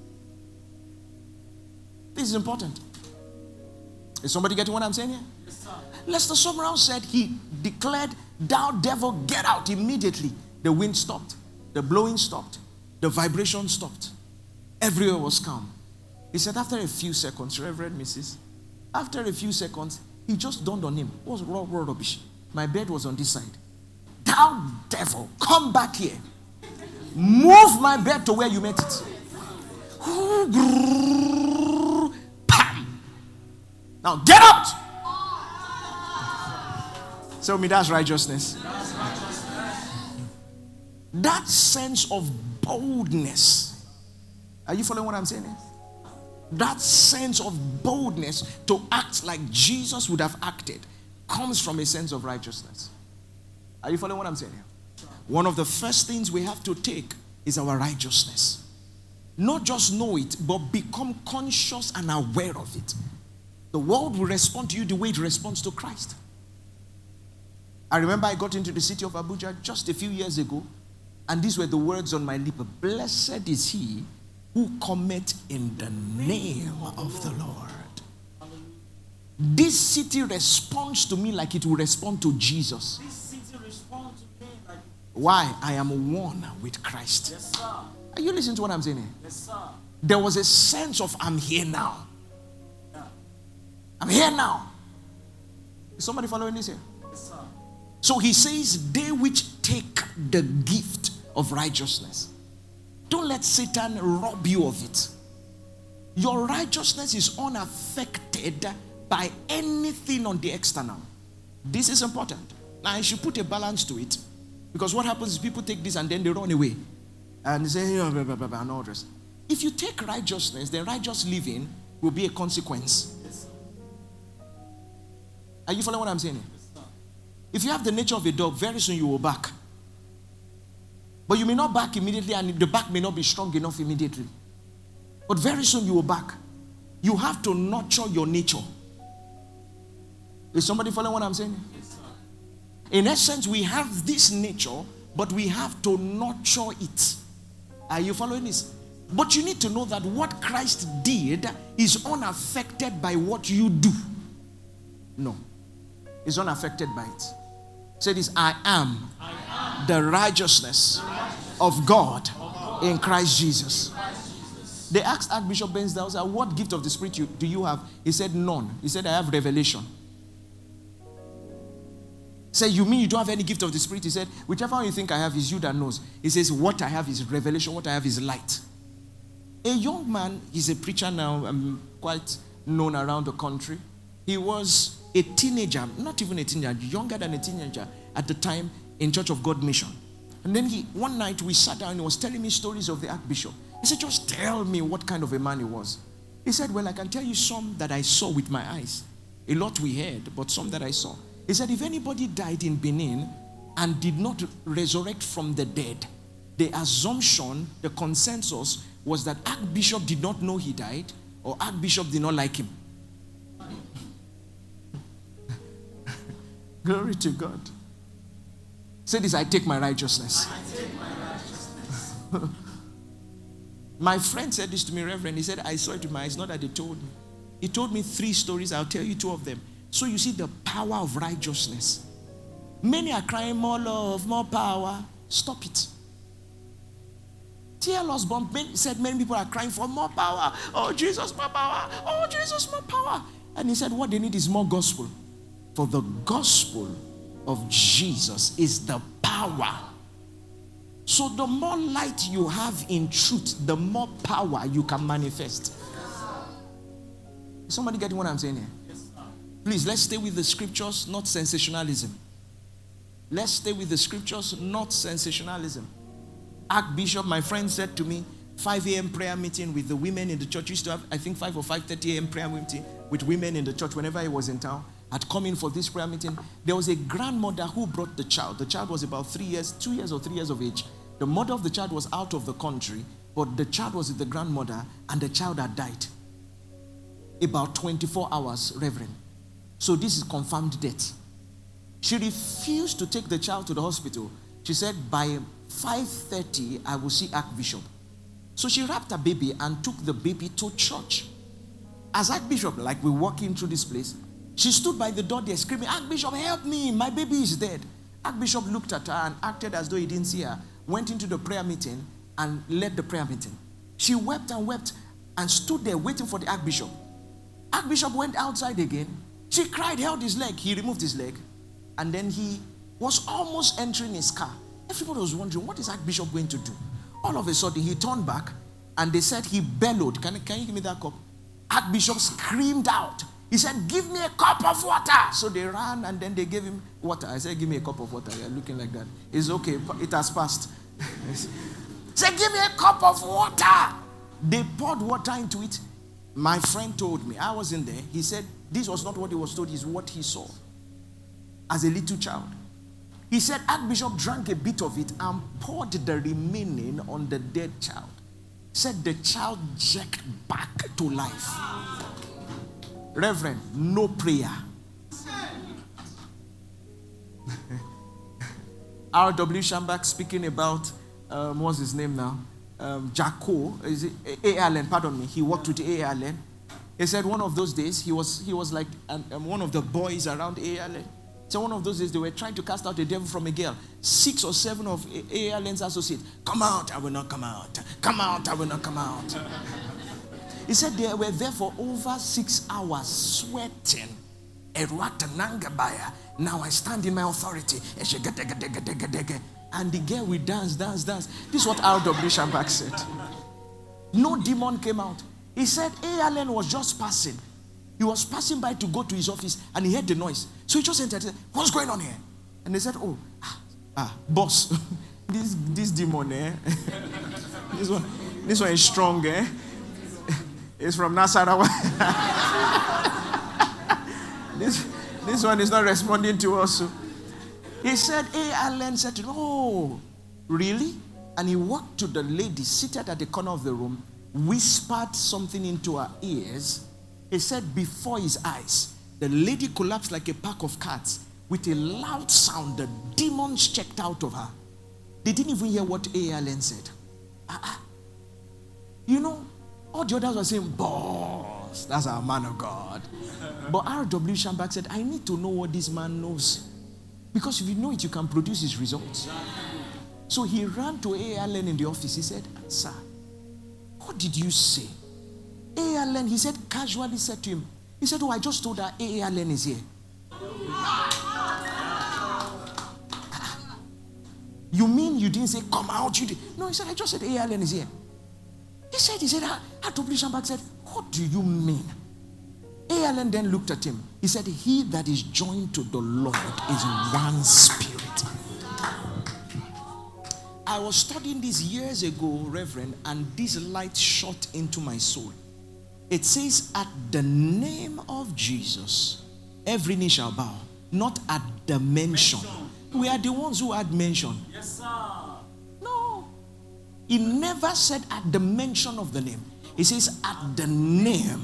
S2: This is important. Is somebody getting what I'm saying here?
S3: Yes, sir.
S2: Lester Sumrall said he declared, thou devil, get out immediately. The wind stopped. The blowing stopped. The vibration stopped. Everywhere was calm. He said after a few seconds, Reverend Missus After a few seconds, it just dawned on him. What's wrong, wrong rubbish? My bed was on this side. Thou devil, come back here. Move my bed to where you met it. Pam. Now get out. Tell me that's righteousness.
S3: That's righteousness.
S2: That sense of boldness. Are you following what I'm saying? That sense of boldness to act like Jesus would have acted comes from a sense of righteousness. Are you following what I'm saying here? One of the first things we have to take is our righteousness. Not just know it, but become conscious and aware of it. The world will respond to you the way it responds to Christ. I remember I got into the city of Abuja just a few years ago, and these were the words on my lip. Blessed is he who cometh in the name of the Lord. This city responds to me like it will respond to Jesus.
S3: This city responds to me like.
S2: Why? I am one with Christ.
S3: Yes, sir.
S2: Are you listening to what I'm saying here?
S3: Yes, sir.
S2: There was a sense of I'm here now.
S3: Yeah.
S2: I'm here now. Is somebody following this here?
S3: Yes, sir.
S2: So he says, they which take the gift of righteousness. Don't let Satan rob you of it. Your righteousness is unaffected by anything on the external. This is important. Now I should put a balance to it. Because what happens is people take this and then they run away. And they say, oh, blah, blah, blah, blah, and all this. If you take righteousness, then righteous living will be a consequence.
S3: Yes, sir.
S2: Are you following what I'm saying?
S3: Yes, sir.
S2: If you have the nature of a dog, very soon you will bark. But you may not bark immediately, and the bark may not be strong enough immediately. But very soon you will bark. You have to nurture your nature. Is somebody following what I'm saying?
S3: Yes, sir.
S2: In essence, we have this nature, but we have to nurture it. Are you following this? But you need to know that what Christ did is unaffected by what you do. No. It's unaffected by it. Say this, I am,
S3: I am
S2: the righteousness,
S3: the righteousness
S2: of God,
S3: of God
S2: in Christ Jesus.
S3: in Christ Jesus.
S2: They asked Archbishop Bensdale, what gift of the Spirit you, do you have? He said, none. He said, I have revelation. Say, you mean you don't have any gift of the Spirit? He said, whichever one you think I have is you that knows. He says, what I have is revelation, what I have is light. A young man, he's a preacher now, um, quite known around the country. He was a teenager, not even a teenager, younger than a teenager at the time in Church of God Mission. And then he, one night we sat down and he was telling me stories of the Archbishop. He said, just tell me what kind of a man he was. He said, well, I can tell you some that I saw with my eyes. A lot we heard, but some that I saw. He said, if anybody died in Benin and did not resurrect from the dead, the assumption, the consensus was that Archbishop did not know he died or Archbishop did not like him. Glory to God. Say this, I take my righteousness.
S3: I take my righteousness.
S2: My friend said this to me, Reverend. He said, I saw it with my eyes, not that they told me. He told me three stories. I'll tell you two of them. So you see the power of righteousness. Many are crying, more love, more power. Stop it. T L Osborne said many people are crying for more power. Oh, Jesus, more power. Oh, Jesus, more power. And he said what they need is more gospel. For the gospel of Jesus is the power. So the more light you have in truth, the more power you can manifest. Is somebody getting what I'm saying here?
S3: Yes, sir.
S2: Please, let's stay with the scriptures, not sensationalism. Let's stay with the scriptures, not sensationalism. Archbishop, my friend, said to me, five a.m. prayer meeting with the women in the church. We used to have, I think, five or five thirty a.m. prayer meeting with women in the church whenever he was in town. Had come in for this prayer meeting. There was a grandmother who brought the child. The child was about three years, two years or three years of age. The mother of the child was out of the country, but the child was with the grandmother, and the child had died. About twenty-four hours, Reverend. So this is confirmed death. She refused to take the child to the hospital. She said, by five thirty, I will see Archbishop. So she wrapped her baby and took the baby to church. As Archbishop, like we're walking through this place, she stood by the door there screaming, Archbishop, help me, my baby is dead. Archbishop looked at her and acted as though he didn't see her, went into the prayer meeting and led the prayer meeting. She wept and wept and stood there waiting for the Archbishop. Archbishop went outside again. She cried, held his leg. He removed his leg. And then he was almost entering his car. Everybody was wondering, what is Archbishop going to do? All of a sudden, he turned back and they said he bellowed. Can, can you give me that cup? Archbishop screamed out. He said, give me a cup of water. So they ran and then they gave him water. I said, give me a cup of water. You're looking like that. It's okay. It has passed. Said, give me a cup of water. They poured water into it. My friend told me, I was in there. He said, this was not what he was told. It's what he saw as a little child. He said, Archbishop drank a bit of it and poured the remaining on the dead child. Said the child jerked back to life. Reverend, no prayer. R W Shambach speaking about, um, what's his name now? um, Jacko, is it A. Allen, pardon me, he worked with A. Allen. He said one of those days, he was he was like um, um, one of the boys around A. Allen. So one of those days, they were trying to cast out a devil from a girl. Six or seven of A. Allen's associates, come out, I will not come out. Come out, I will not come out. He said they were there for over six hours, sweating. Now I stand in my authority. And the girl will dance, dance, dance. This is what R W Shambach said. No demon came out. He said A. Allen was just passing. He was passing by to go to his office and he heard the noise. So he just entered and said, what's going on here? And they said, oh, ah, ah boss, this this demon, eh? this one, this one is strong, eh? It's from Nasarawa. this, this one is not responding to us. He said, A. Allen said to him, oh, really? And he walked to the lady seated at the corner of the room, whispered something into her ears. He said, before his eyes, the lady collapsed like a pack of cards. With a loud sound, the demons checked out of her. They didn't even hear what A. Allen said. Uh-uh. You know, all the others were saying, boss, that's our man of God. But R W Shambach said, I need to know what this man knows. Because if you know it, you can produce his results. So he ran to A. Allen in the office. He said, sir, what did you say? A. Allen, he said, casually said to him, he said, oh, I just told her A. Allen is here. You mean you didn't say, come out? You did. No, he said, I just said A. Allen is here. He said, he said, R W Shambach said, what do you mean? A. Allen then looked at him. He said, he that is joined to the Lord is one spirit. I was studying this years ago, Reverend, and this light shot into my soul. It says, at the name of Jesus, every knee shall bow, not at the mention. We are the ones who had mention.
S3: Yes, sir.
S2: No. He never said at the mention of the name. He says, at the name.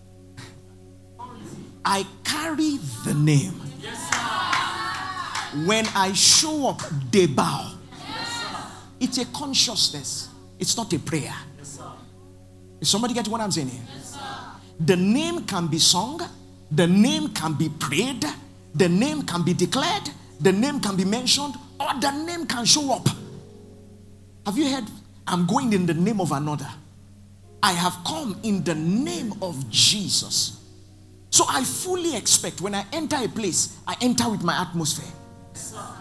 S2: I carry the name.
S3: Yes, sir.
S2: When I show up, they bow.
S3: Yes, sir.
S2: It's a consciousness. It's not a prayer.
S3: Yes, sir.
S2: Is somebody get what I'm saying here?
S3: Yes, sir.
S2: The name can be sung. The name can be prayed. The name can be declared. The name can be mentioned. Or the name can show up. Have you heard? I'm going in the name of another. I have come in the name of Jesus. So I fully expect when I enter a place, I enter with my atmosphere.
S3: Yes, sir.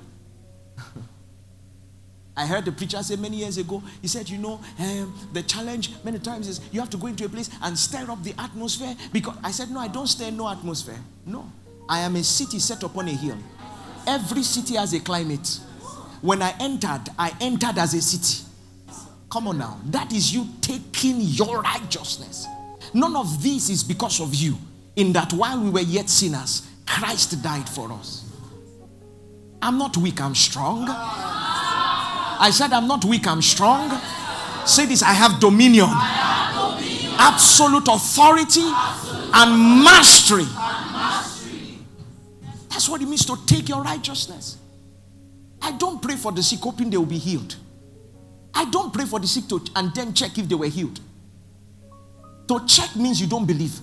S2: I heard the preacher say many years ago, he said, you know, um, the challenge many times is you have to go into a place and stir up the atmosphere. Because I said, no, I don't stir no atmosphere. No. I am a city set upon a hill. Every city has a climate. When I entered, I entered as a city. Come on now. That is you taking your righteousness. None of this is because of you. In that while we were yet sinners, Christ died for us. I'm not weak, I'm strong. I said I'm not weak, I'm strong. Say this, I have dominion.
S3: I have dominion.
S2: Absolute authority
S3: Absolute
S2: and mastery.
S3: and mastery.
S2: That's what it means to take your righteousness. I don't pray for the sick hoping they will be healed. I don't pray for the sick to and then check if they were healed. To check means you don't believe.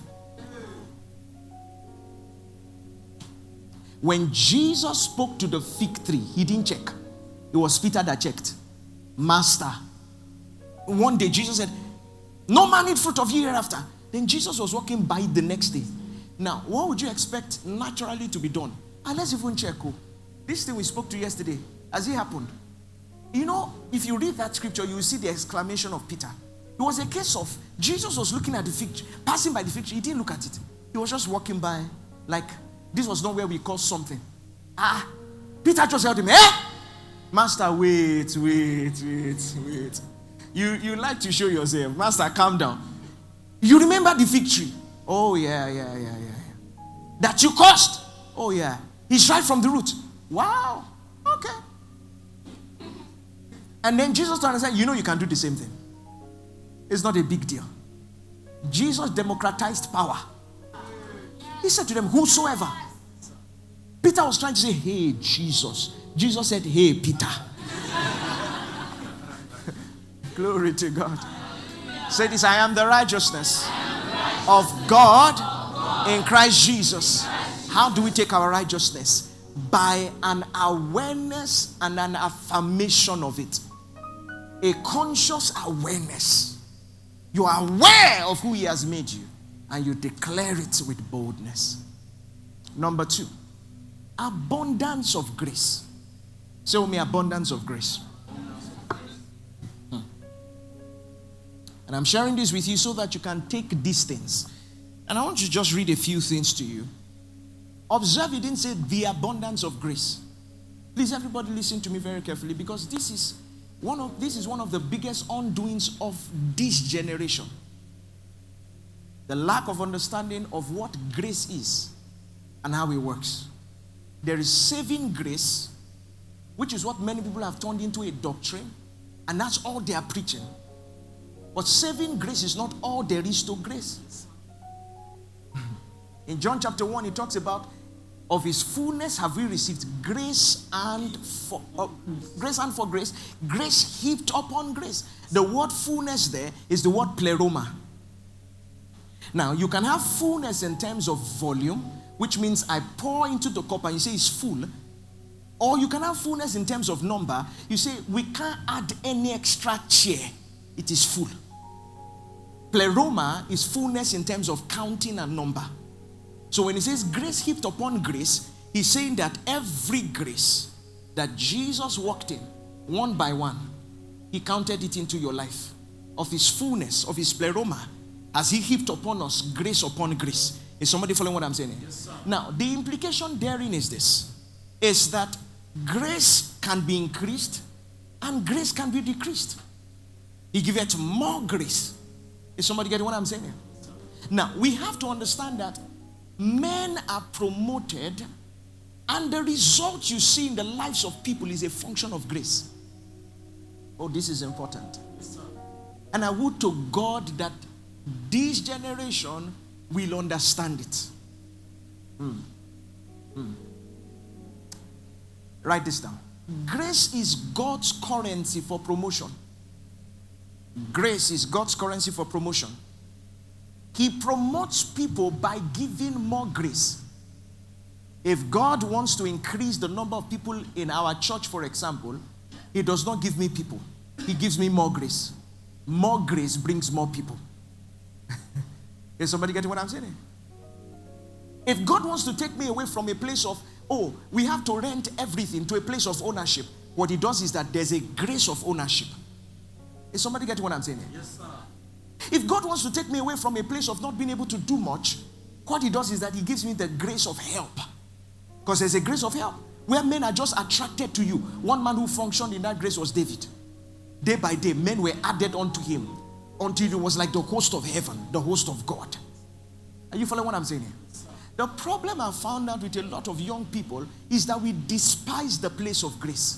S2: When Jesus spoke to the fig tree, he didn't check. It was Peter that checked. Master. One day Jesus said, no man eat fruit of you hereafter. Then Jesus was walking by the next day. Now, what would you expect naturally to be done? And let's even check. Oh, this thing we spoke to yesterday, has it happened? You know, if you read that scripture, you will see the exclamation of Peter. It was a case of Jesus was looking at the fig tree, passing by the fig tree. He didn't look at it. He was just walking by like, this was not where we call something. Ah, Peter just held him. Eh? Master, wait, wait, wait, wait. You, you like to show yourself. Master, calm down. You remember the fig tree? Oh, yeah, yeah, yeah, yeah, yeah. That you caused? Oh, yeah. He's right from the root. Wow. Okay. And then Jesus told us, you know you can do the same thing. It's not a big deal. Jesus democratized power. He said to them, whosoever. Peter was trying to say, hey, Jesus. Jesus said, hey, Peter. Glory to God. Say this, I am the righteousness of God in Christ Jesus. How do we take our righteousness? By an awareness and an affirmation of it. A conscious awareness. You are aware of who He has made you, and you declare it with boldness. Number two, abundance of grace. Say with me, abundance of grace. Hmm. And I'm sharing this with you so that you can take these things. And I want you to just read a few things to you. Observe, He didn't say the abundance of grace. Please, everybody, listen to me very carefully, because this is one of this is one of the biggest undoings of this generation. The lack of understanding of what grace is and how it works. There is saving grace, which is what many people have turned into a doctrine, and that's all they are preaching. But saving grace is not all there is to grace. In John chapter one, he talks about, of His fullness have we received grace and for uh, grace and for grace, grace heaped upon grace. The word fullness there is the word pleroma. Now, you can have fullness in terms of volume, which means I pour into the cup and you say it's full. Or you can have fullness in terms of number. You say we can't add any extra chair. It is full. Pleroma is fullness in terms of counting and number. So when he says grace heaped upon grace, he's saying that every grace that Jesus walked in, one by one, He counted it into your life. Of His fullness, of His pleroma, as He heaped upon us grace upon grace. Is somebody following what I'm saying? Yes, now, the implication therein is this, is that grace can be increased and grace can be decreased. He giveth more grace. Is somebody getting what I'm saying? Now, we have to understand that men are promoted, and the result you see in the lives of people is a function of grace. Oh, this is important. And I would to God that this generation will understand it. Hmm. Hmm. Write this down. Grace is God's currency for promotion. Grace is God's currency for promotion. He promotes people by giving more grace. If God wants to increase the number of people in our church, for example, He does not give me people. He gives me more grace. More grace brings more people. Is somebody getting what I'm saying? If God wants to take me away from a place of, oh, we have to rent everything, to a place of ownership, what He does is that there's a grace of ownership. Is somebody getting what I'm saying? Yes, sir. If God wants to take me away from a place of not being able to do much, what He does is that He gives me the grace of help. Because there's a grace of help where men are just attracted to you. One man who functioned in that grace was David. Day by day, men were added unto him until it was like the host of heaven, the host of God. Are you following what I'm saying here? The problem I found out with a lot of young people is that we despise the place of grace.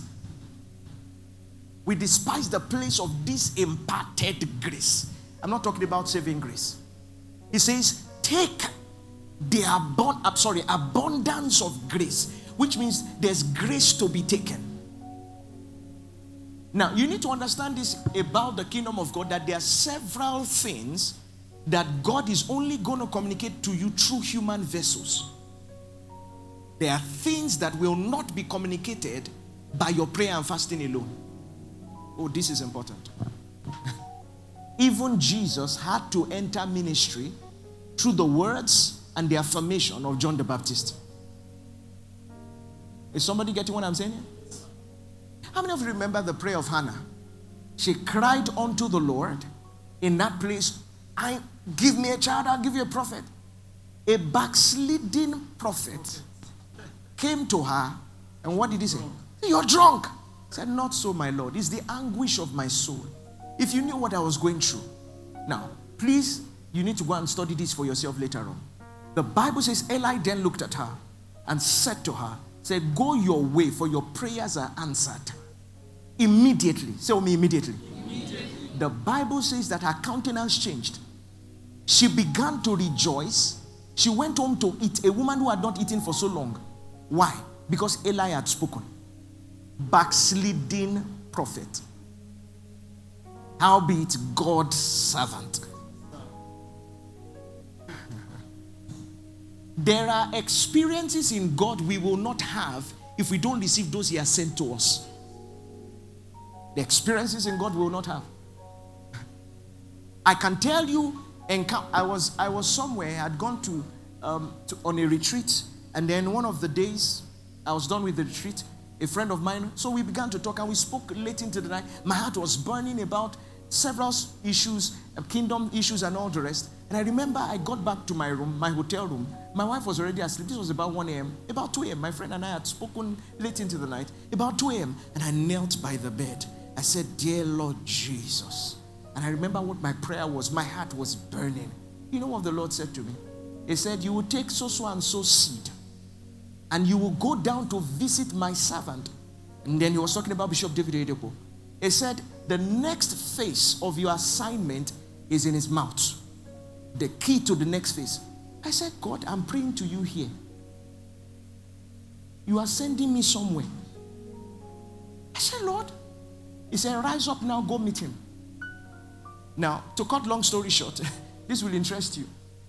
S2: We despise the place of this imparted grace. I'm not talking about saving grace. He says, take the abund- I'm sorry, abundance of grace, which means there's grace to be taken. Now, you need to understand this about the kingdom of God, that there are several things that God is only going to communicate to you through human vessels. There are things that will not be communicated by your prayer and fasting alone. Oh, this is important. Even Jesus had to enter ministry through the words and the affirmation of John the Baptist. Is somebody getting what I'm saying here? How many of you remember the prayer of Hannah? She cried unto the Lord in that place, I give me a child, I'll give you a prophet. A backsliding prophet came to her, and what did he say? You're drunk. He said, not so, my Lord. It's the anguish of my soul. If you knew what I was going through. Now, please, you need to go and study this for yourself later on. The Bible says, Eli then looked at her and said to her, said, go your way, for your prayers are answered. Immediately. Say with me, immediately. Immediately. The Bible says that her countenance changed. She began to rejoice. She went home to eat. A woman who had not eaten for so long. Why? Because Eli had spoken. Backsliding prophet. Howbeit God's servant. There are experiences in God we will not have if we don't receive those He has sent to us. The experiences in God we will not have. I can tell you, I was I was somewhere, I had gone to, um, to on a retreat, and then one of the days I was done with the retreat, a friend of mine, so we began to talk and we spoke late into the night. My heart was burning about several issues, kingdom issues and all the rest. And I remember I got back to my room, my hotel room. My wife was already asleep. This was about one a.m. About two a.m. my friend and I had spoken late into the night. About two a.m. and I knelt by the bed. I said, dear Lord Jesus. And I remember what my prayer was. My heart was burning. You know what the Lord said to me? He said, you will take so, so and so seed, and you will go down to visit my servant. And then he was talking about Bishop David Oyedepo. He said, the next phase of your assignment is in his mouth. The key to the next phase. I said, God, I'm praying to you here. You are sending me somewhere. I said, Lord. He said, rise up now, go meet him. Now, to cut long story short, this will interest you.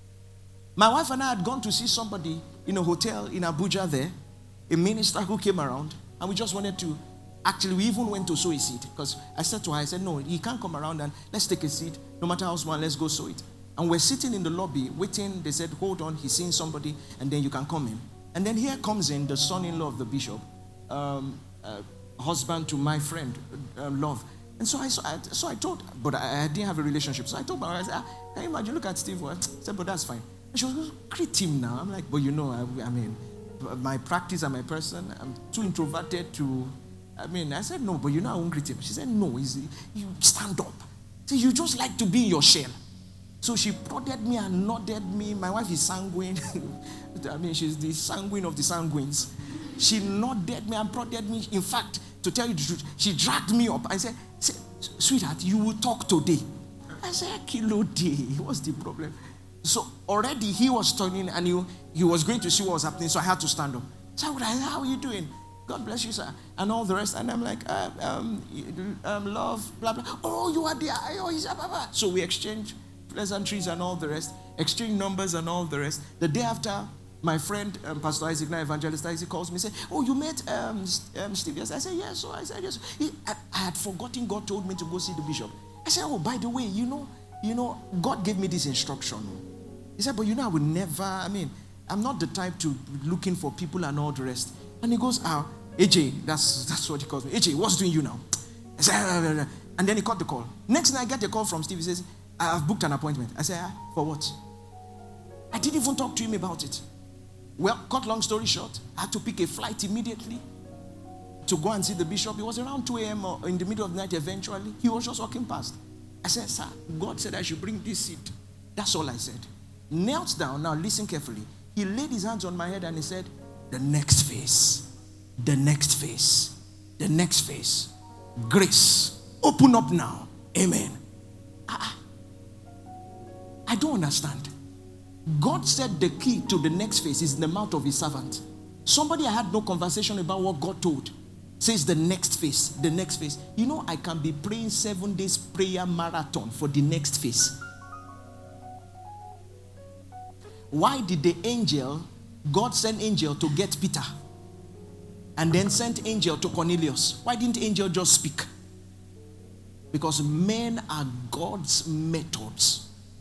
S2: My wife and I had gone to see somebody in a hotel in Abuja there, a minister who came around, and we just wanted to, actually we even went to sow a seed, because I said to her, I said, no, he can't come around and let's take a seed, no matter how small, let's go sow it. And we're sitting in the lobby waiting. They said, hold on, he's seeing somebody, and then you can come in. And then here comes in the son-in-law of the bishop, um, uh, husband to my friend, uh, Love. And so I, so I, so I told, but I, I didn't have a relationship. So I told her, I said, ah, can you imagine, look at Steve. I said, but that's fine. And she was, greet him now. I'm like, but you know, I, I mean, my practice and my person, I'm too introverted to, I mean, I said, no, but you know, I won't greet him. She said, no, he's, you stand up. So you just like to be in your shell. So she prodded me and nodded me. My wife is sanguine. I mean, she's the sanguine of the sanguines. She nodded me and prodded me. In fact, to tell you the truth, she dragged me up and said, sweetheart, you will talk today. I said, kilo day. What's the problem? So already he was turning and he, he was going to see what was happening. So I had to stand up. So I said, how are you doing? God bless you, sir. And all the rest. And I'm like, uh, um, um, love, blah, blah. Oh, you are there. Oh, he's blah, blah. So we exchanged pleasantries and all the rest, exchange numbers and all the rest. The day after, my friend, um, Pastor Isaac, now Evangelist Isaac, calls me and said, oh, you met um, um, Steve? Yes. I said, yes. So I said, yes. He, I, I had forgotten God told me to go see the bishop. I said, oh, by the way, you know, you know, God gave me this instruction. He said, but you know, I will never, I mean, I'm not the type to looking for people and all the rest. And he goes, ah, A J, that's, that's what he calls me. A J, what's doing you now? I said, ah, ah, ah. And then he cut the call. Next thing I get a call from Steve, he says, I have booked an appointment. I said, ah, for what? I didn't even talk to him about it. Well, cut long story short, I had to pick a flight immediately to go and see the bishop. It was around two a.m. or in the middle of the night eventually. He was just walking past. I said, sir, God said I should bring this seed. That's all I said. Knelt down. Now listen carefully. He laid his hands on my head and he said, the next phase, the next phase, the next phase. Grace. Open up now. Amen. I, I don't understand. God said the key to the next phase is in the mouth of his servant. Somebody I had no conversation about what God told says the next phase, the next phase. You know, I can be praying seven days prayer marathon for the next phase. Why did the angel, God sent angel to get Peter and then sent angel to Cornelius? Why didn't angel just speak? Because men are God's methods.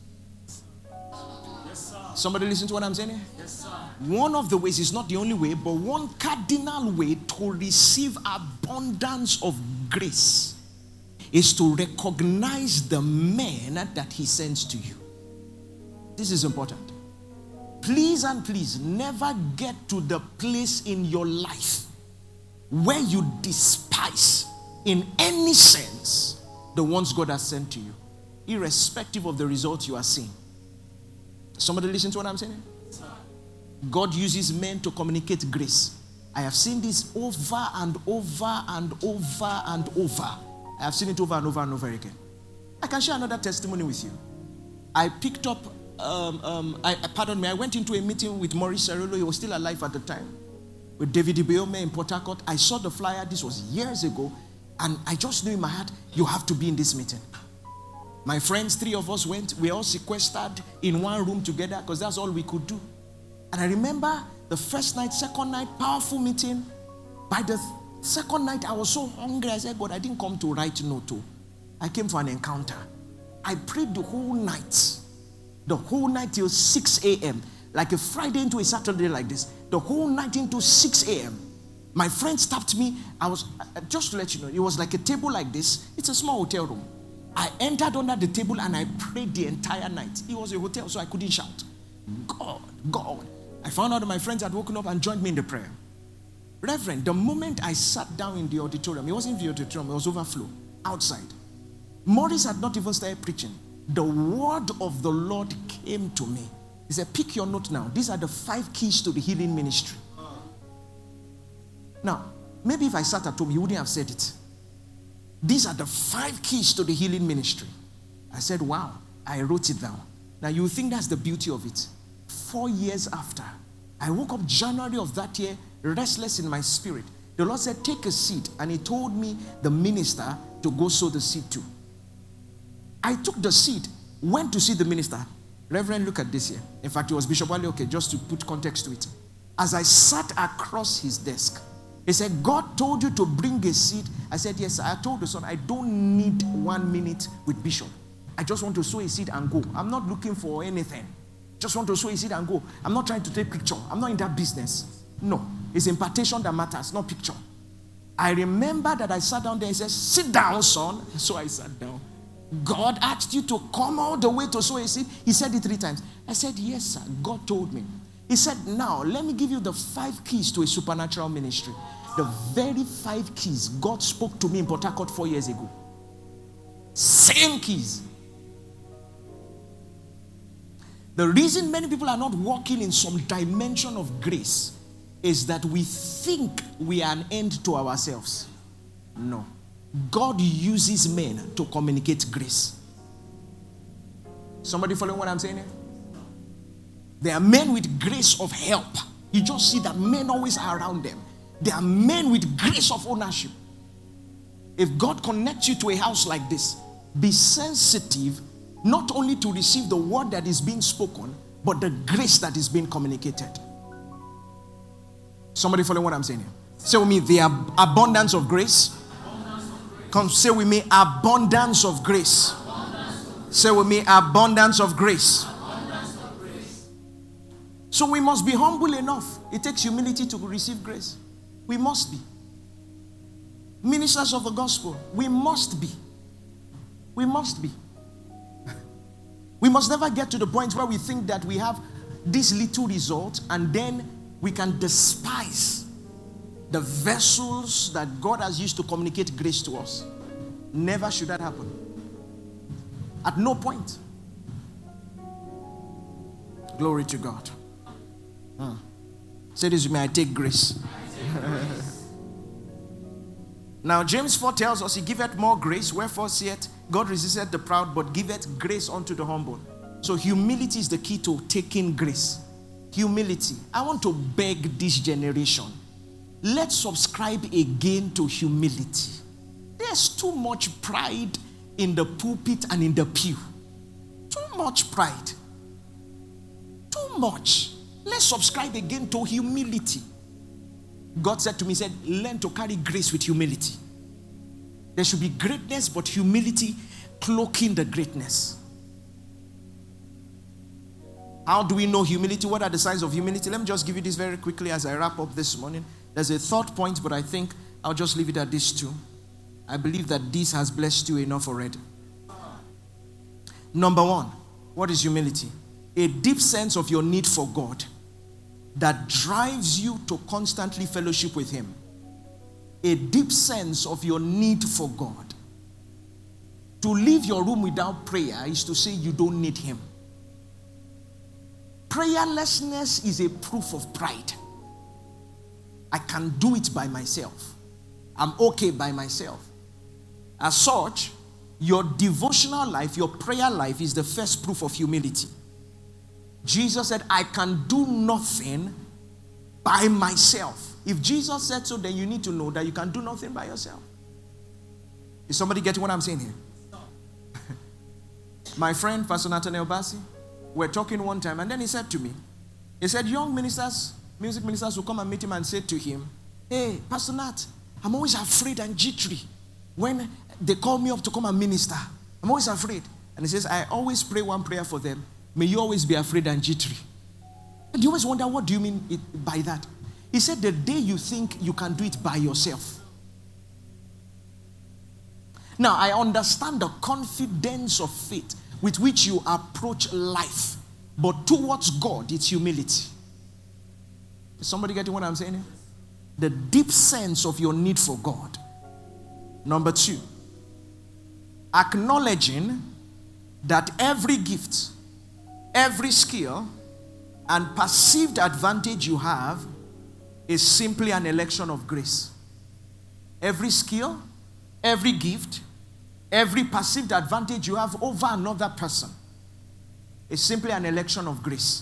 S2: Somebody listen to what I'm saying here?
S3: Yes, sir.
S2: One of the ways is not the only way, but one cardinal way to receive abundance of grace is to recognize the men that he sends to you. This is important. Please and please never get to the place in your life where you despise in any sense the ones God has sent to you, irrespective of the results you are seeing. Somebody listen to what I'm saying? God uses men to communicate grace. I have seen this over and over and over and over. I have seen it over and over and over again. I can share another testimony with you. I picked up, um, um, I, pardon me, I went into a meeting with Maurice Cerullo. He was still alive at the time. With David Ibeome in Port Harcourt. I saw the flyer. This was years ago. And I just knew in my heart, you have to be in this meeting. My friends, three of us went. We all sequestered in one room together because that's all we could do. And I remember the first night, second night, powerful meeting. By the second night, I was so hungry. I said, God, I didn't come to write no to. I came for an encounter. I prayed the whole night. The whole night till six a.m. Like a Friday into a Saturday like this. The whole night into six a.m. My friend stopped me. I was, just to let you know, it was like a table like this. It's a small hotel room. I entered under the table and I prayed the entire night. It was a hotel, so I couldn't shout. God, God. I found out that my friends had woken up and joined me in the prayer. Reverend, the moment I sat down in the auditorium, it wasn't the auditorium, it was overflow, outside. Morris had not even started preaching. The word of the Lord came to me. He said, pick your note now. These are the five keys to the healing ministry. Now, maybe if I sat at home, he wouldn't have said it. These are the five keys to the healing ministry. I said, wow. I wrote it down. Now, you think that's the beauty of it. Four years after, I woke up January of that year, restless in my spirit. The Lord said, take a seed. And he told me, the minister, to go sow the seed too. I took the seed, went to see the minister. Reverend, look at this here. In fact, it was Bishop Wale, okay, just to put context to it. As I sat across his desk, he said, God told you to bring a seed. I said, yes, I told the son, I don't need one minute with Bishop. I just want to sow a seed and go. I'm not looking for anything. Just want to sow a seed and go. I'm not trying to take picture. I'm not in that business. No, it's impartation that matters, not picture. I remember that I sat down there and said, sit down, son. So I sat down. God asked you to come all the way to sow a seed. He said it three times. I said, yes, sir. God told me. He said, now, let me give you the five keys to a supernatural ministry. The very five keys God spoke to me in Port Harcourt four years ago. Same keys. The reason many people are not walking in some dimension of grace is that we think we are an end to ourselves. No. God uses men to communicate grace. Somebody following what I'm saying here? There are men with grace of help. You just see that men always are around them. There are men with grace of ownership. If God connects you to a house like this, be sensitive not only to receive the word that is being spoken, but the grace that is being communicated. Somebody following what I'm saying here? Say with me, the ab- abundance of grace.
S3: Abundance of grace.
S2: Come say with me, abundance of grace.
S3: Abundance of
S2: Say with me, abundance of grace.
S3: abundance of grace.
S2: So we must be humble enough. It takes humility to receive grace. We must be. Ministers of the gospel, we must be. We must be. We must never get to the point where we think that we have this little result and then we can despise the vessels that God has used to communicate grace to us. Never should that happen. At no point. Glory to God. Hmm. Say this with me, I take grace. Now James four tells us, he giveth more grace, wherefore saith, God resisteth the proud, but giveth grace unto the humble. So humility is the key to taking grace. Humility. I want to beg this generation, let's subscribe again to humility. There's too much pride in the pulpit and in the pew. Too much pride. Too much. Let's subscribe again to humility. God said to me, he said, learn to carry grace with humility. There should be greatness, but humility cloaking the greatness. How do we know humility? What are the signs of humility? Let me just give you this very quickly as I wrap up this morning. There's a third point, but I think I'll just leave it at this too. I believe that this has blessed you enough already. Number one, what is humility? A deep sense of your need for God that drives you to constantly fellowship with Him. A deep sense of your need for God. To leave your room without prayer is to say you don't need Him. Prayerlessness is a proof of pride. I can do it by myself. I'm okay by myself. As such, your devotional life, your prayer life is the first proof of humility. Jesus said, I can do nothing by myself. If Jesus said so, then you need to know that you can do nothing by yourself. Is somebody getting what I'm saying here? My friend, Pastor Nathaniel Bassi, we're talking one time, and then he said to me, he said, young ministers, music ministers will come and meet him and say to him, hey, Pastor Nat, I'm always afraid and jittery when they call me up to come and minister. I'm always afraid. And he says, I always pray one prayer for them. May you always be afraid and jittery. And you always wonder, what do you mean it, by that? He said, the day you think you can do it by yourself. Now, I understand the confidence of faith with which you approach life. But towards God, it's humility. Is somebody getting what I'm saying here? The deep sense of your need for God. Number two, acknowledging that every gift, every skill, and perceived advantage you have is simply an election of grace. Every skill, every gift, every perceived advantage you have over another person is simply an election of grace.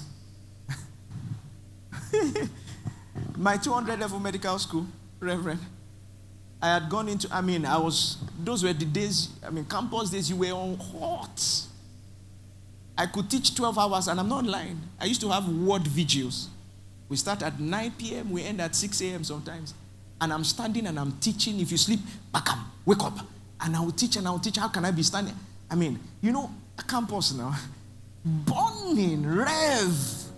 S2: My two hundred level medical school, Reverend, I had gone into, I mean, I was, those were the days, I mean, campus days, you were on hot. I could teach twelve hours, and I'm not lying. I used to have word vigils. We start at nine p.m., we end at six a.m. sometimes. And I'm standing and I'm teaching. If you sleep, bakam, wake up. And I will teach and I will teach. How can I be standing? I mean, you know, a campus now, burning, rev.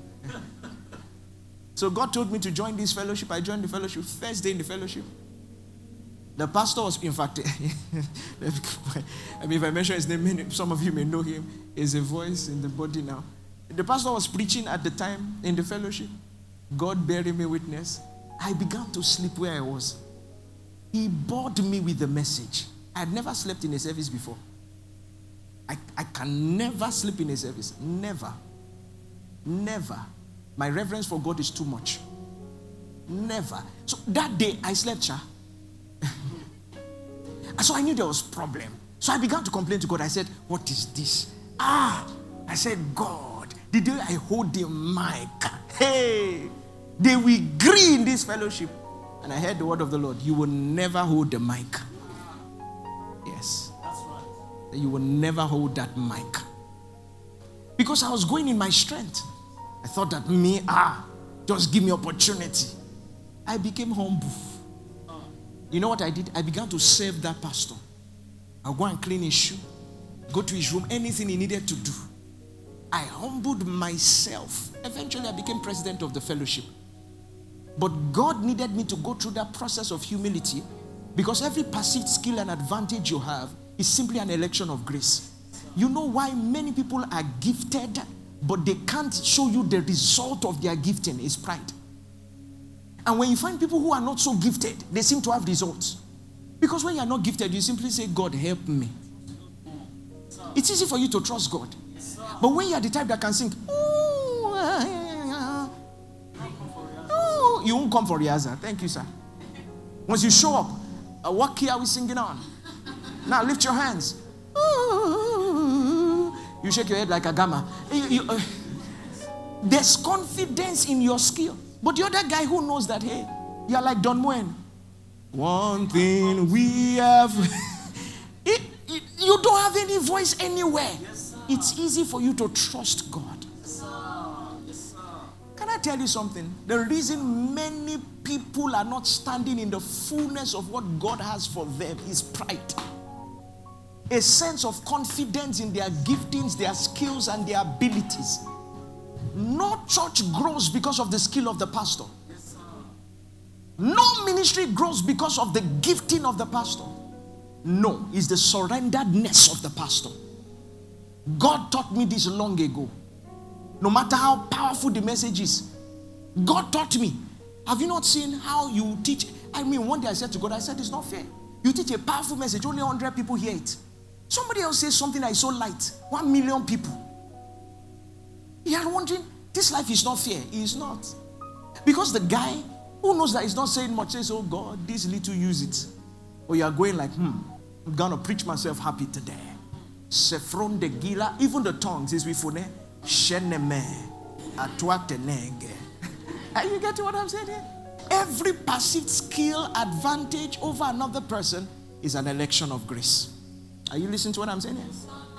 S2: So God told me to join this fellowship. I joined the fellowship. First day in the fellowship, the pastor was, in fact, I mean, if I mention his name, some of you may know him. He's a voice in the body now. The pastor was preaching at the time in the fellowship. God bearing me witness. I began to sleep where I was. He bored me with the message. I had never slept in a service before. I, I can never sleep in a service. Never. Never. My reverence for God is too much. Never. So that day, I slept, Cha. So I knew there was a problem. So I began to complain to God. I said, what is this? Ah, I said, God, the day I hold the mic, hey, they will agree in this fellowship. And I heard the word of the Lord. You will never hold the mic. Yes. That's right. You will never hold that mic. Because I was going in my strength. I thought that me, ah, just give me opportunity. I became humble. You know what I did? I began to serve that pastor. I'll go and clean his shoe, go to his room, anything he needed to do. I humbled myself. Eventually, I became president of the fellowship. But God needed me to go through that process of humility, because every perceived skill and advantage you have is simply an election of grace. You know why many people are gifted, but they can't show you the result of their gifting? Is pride. And when you find people who are not so gifted, they seem to have results. Because when you are not gifted, you simply say, God, help me. It's easy for you to trust God. But when you are the type that can sing, ooh, uh, ooh, you won't come for Riaza. Thank you, sir. Once you show up, uh, what key are we singing on? Now lift your hands. Ooh, you shake your head like a gamma. You, you, uh, there's confidence in your skill. But the other guy who knows that, hey, you're like Don Moen. One thing we have. it, it, you don't have any voice anywhere. Yes, it's easy for you to trust God. Yes, yes, Can I tell you something? The reason many people are not standing in the fullness of what God has for them is pride. A sense of confidence in their giftings, their skills, and their abilities. No church grows because of the skill of the pastor. Yes, no ministry grows because of the gifting of the pastor. No, it's the surrenderedness of the pastor. God taught me this long ago. No matter how powerful the message is, God taught me. Have you not seen how you teach? I mean, one day I said to God, I said, it's not fair. You teach a powerful message, only one hundred people hear it. Somebody else says something that is so light, one million people. You are wondering, this life is not fair. It is not. Because the guy who knows that he's not saying much says, oh God, this little use it. Or you are going like, hmm, I'm going to preach myself happy today. Sefron de gila, even the tongues is wifune. Sheneme, atwatenege. Are you getting what I'm saying here? Every perceived skill, advantage over another person is an election of grace. Are you listening to what I'm saying here?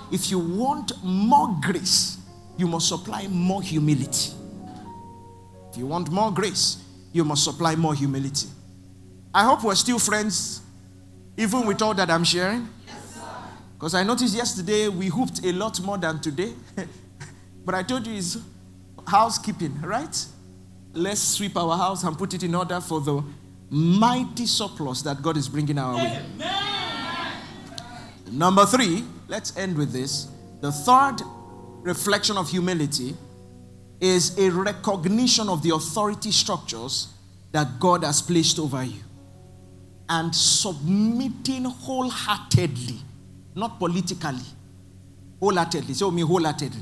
S2: if you want more grace, you must supply more humility. If you want more grace, you must supply more humility. I hope we're still friends, even with all that I'm sharing. Because I noticed yesterday we hooped a lot more than today. But I told you it's housekeeping, right? Let's sweep our house and put it in order for the mighty surplus that God is bringing our way. Amen. Number three, let's end with this. The third reflection of humility is a recognition of the authority structures that God has placed over you and submitting wholeheartedly, not politically, wholeheartedly. Say with me, wholeheartedly.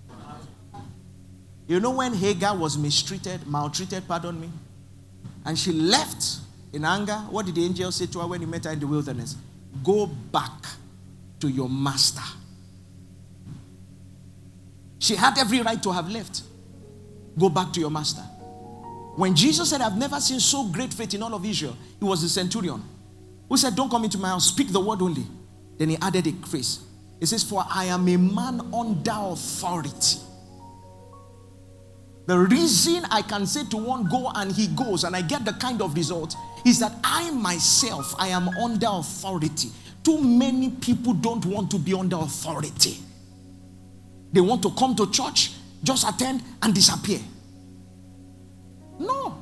S2: You know when Hagar was mistreated, maltreated, pardon me, and she left in anger, what did the angel say to her when he met her in the wilderness? Go back to your master. She had every right to have left. Go back to your master. When Jesus said, I've never seen so great faith in all of Israel, it was the centurion who said, don't come into my house, speak the word only. Then he added a phrase. He says, for I am a man under authority. The reason I can say to one, go, and he goes, and I get the kind of result, is that I myself, I am under authority. Too many people don't want to be under authority. They want to come to church, just attend, and disappear. No.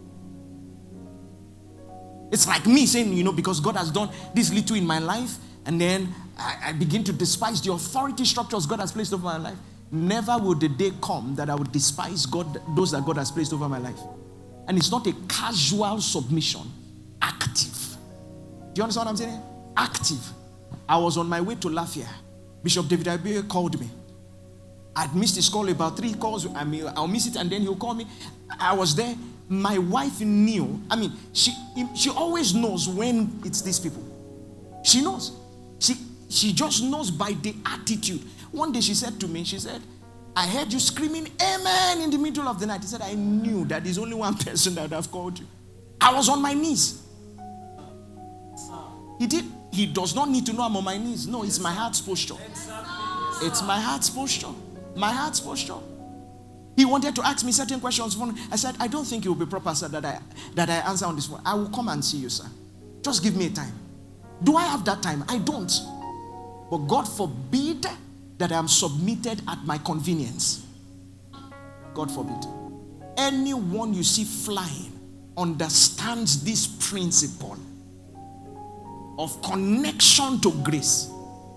S2: It's like me saying, you know, because God has done this little in my life, and then I, I begin to despise the authority structures God has placed over my life. Never will the day come that I would despise God, those that God has placed over my life. And it's not a casual submission, active. Do you understand what I'm saying? Active. I was on my way to Lafayette. Bishop David Abiy called me. I'd missed his call about three calls. I mean, I'll miss it and then he'll call me. I was there. My wife knew. I mean, she she always knows when it's these people. She knows. She she just knows by the attitude. One day she said to me, she said, I heard you screaming, amen, in the middle of the night. He said, I knew that there's only one person that would have called you. I was on my knees. He did. He does not need to know I'm on my knees. No, it's my heart's posture. It's my heart's posture. My heart's posture. He wanted to ask me certain questions. I said, I don't think it will be proper, sir, that I, that I answer on this one. I will come and see you, sir. Just give me a time. Do I have that time? I don't. But God forbid that I am submitted at my convenience. God forbid. Anyone you see flying understands this principle of connection to grace.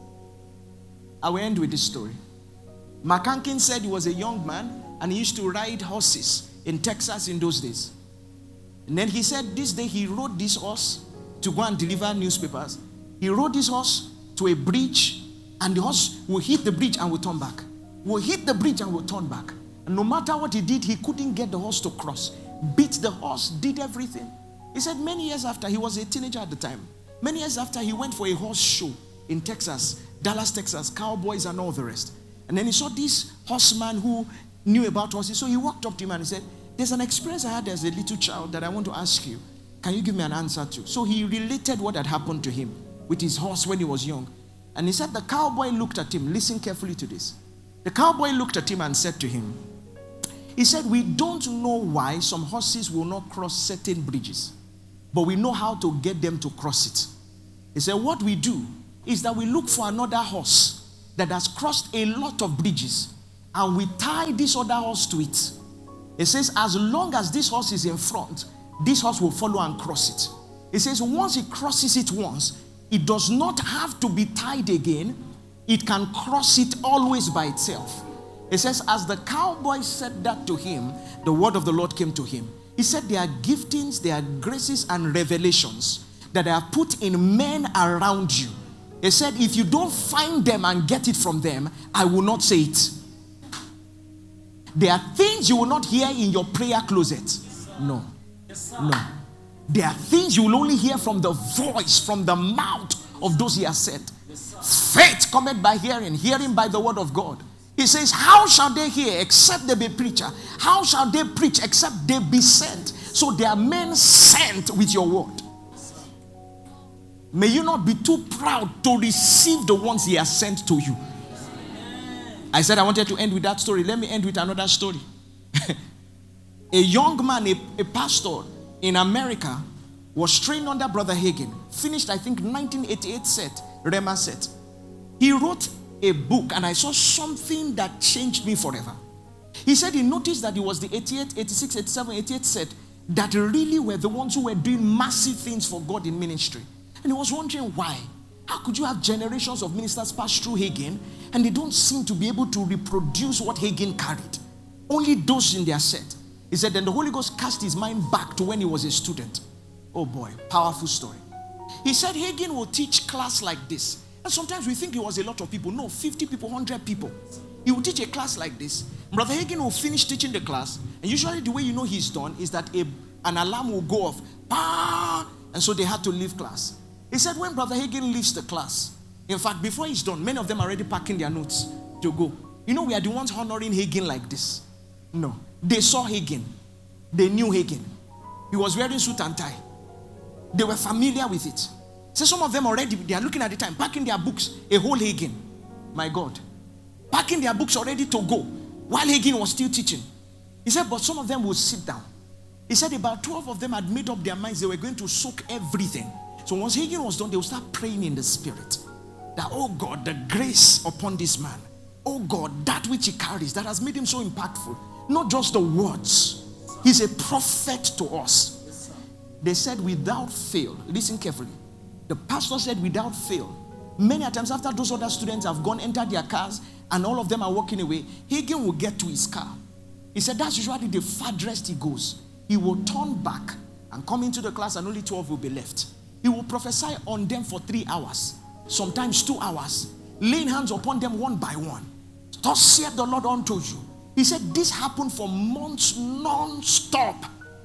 S2: I will end with this story. McCankin said he was a young man and he used to ride horses in Texas in those days. And then he said this day he rode this horse to go and deliver newspapers. He rode this horse to a bridge, and the horse will hit the bridge and will turn back. Will hit the bridge and will turn back. And no matter what he did, he couldn't get the horse to cross. Beat the horse, did everything. He said many years after, he was a teenager at the time. Many years after, he went for a horse show in Texas, Dallas, Texas, cowboys and all the rest. And then he saw this horseman who knew about horses. So he walked up to him and he said, there's an experience I had as a little child that I want to ask you. Can you give me an answer to? So he related what had happened to him with his horse when he was young. And he said the cowboy looked at him. Listen carefully to this. The cowboy looked at him and said to him, he said, we don't know why some horses will not cross certain bridges, but we know how to get them to cross it. He said, what we do is that we look for another horse that has crossed a lot of bridges, and we tie this other horse to it. It says, as long as this horse is in front, this horse will follow and cross it. It says, once it crosses it once, it does not have to be tied again. It can cross it always by itself. It says, as the cowboy said that to him, the word of the Lord came to him. He said, there are giftings, there are graces and revelations that I have put in men around you. He said, if you don't find them and get it from them, I will not say it. There are things you will not hear in your prayer closet. No. No. There are things you will only hear from the voice, from the mouth of those he has said. Faith cometh by hearing, hearing by the word of God. He says, how shall they hear except they be preacher? How shall they preach except they be sent? So there are men sent with your word. May you not be too proud to receive the ones he has sent to you. I said I wanted to end with that story. Let me end with another story. A young man, a, a pastor in America, was trained under Brother Hagin. Finished, I think, nineteen eighty-eight set, Rema set. He wrote a book, and I saw something that changed me forever. He said he noticed that it was the eighty-eight, eighty-six, eighty-seven, eighty-eight set that really were the ones who were doing massive things for God in ministry. And he was wondering why. How could you have generations of ministers pass through Hagin and they don't seem to be able to reproduce what Hagin carried? Only those in their set. He said then the Holy Ghost cast his mind back to when he was a student. Oh boy, powerful story. He said Hagin will teach class like this. And sometimes we think it was a lot of people. No, fifty people, one hundred people. He will teach a class like this. Brother Hagin will finish teaching the class. And usually the way you know he's done is that a, an alarm will go off. Bah! And so they had to leave class. He said when Brother Hagin leaves the class, in fact, before he's done, many of them are already packing their notes to go. You know, we are the ones honoring Hagin like this. No. They saw Hagin. They knew Hagin. He was wearing suit and tie. They were familiar with it. So some of them already, they are looking at the time, packing their books, a whole Hagin. My God. Packing their books already to go while Hagin was still teaching. He said, but some of them will sit down. He said about twelve of them had made up their minds they were going to soak everything. So once Hagin was done, they would start praying in the spirit. That, oh God, the grace upon this man. Oh God, that which he carries, that has made him so impactful. Not just the words. He's a prophet to us. They said without fail. Listen carefully. The pastor said without fail. Many times after those other students have gone, entered their cars, and all of them are walking away, Hagin will get to his car. He said that's usually the farthest he goes. He will turn back and come into the class and only twelve will be left. He will prophesy on them for three hours, sometimes two hours, laying hands upon them one by one. Thus saith the Lord unto you. He said this happened for months non-stop.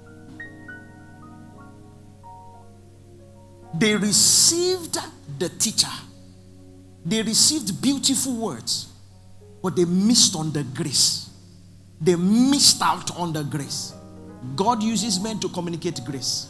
S2: They received the teacher. They received beautiful words, but they missed on the grace. They missed out on the grace. God uses men to communicate grace.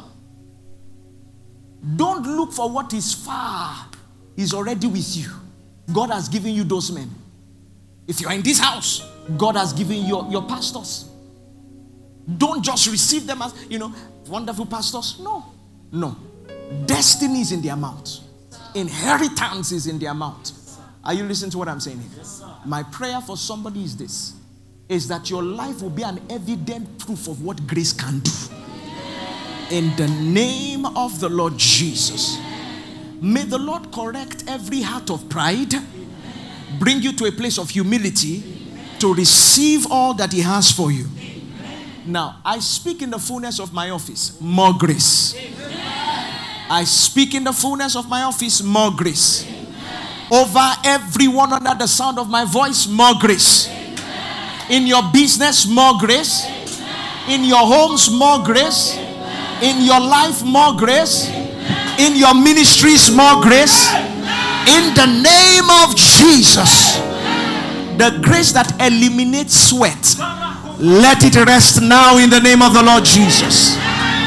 S2: Don't look for what is far. He's already with you. God has given you those men. If you are in this house, God has given you your, your pastors. Don't just receive them as, you know, wonderful pastors. No. No. Destiny is in their mouth. Inheritance is in their mouth. Are you listening to what I'm saying here? Yes, my prayer for somebody is this, is that your life will be an evident proof of what grace can do. In the name of the Lord Jesus. May the Lord correct every heart of pride, bring you to a place of humility to receive all that He has for you. Now, I speak in the fullness of my office, more grace. I speak in the fullness of my office, more grace. Over everyone under the sound of my voice, more grace. In your business, more grace. In your homes, more grace. In your life, more grace. In your ministries, more grace. In the name of Jesus. The grace that eliminates sweat, let it rest now in the name of the Lord Jesus.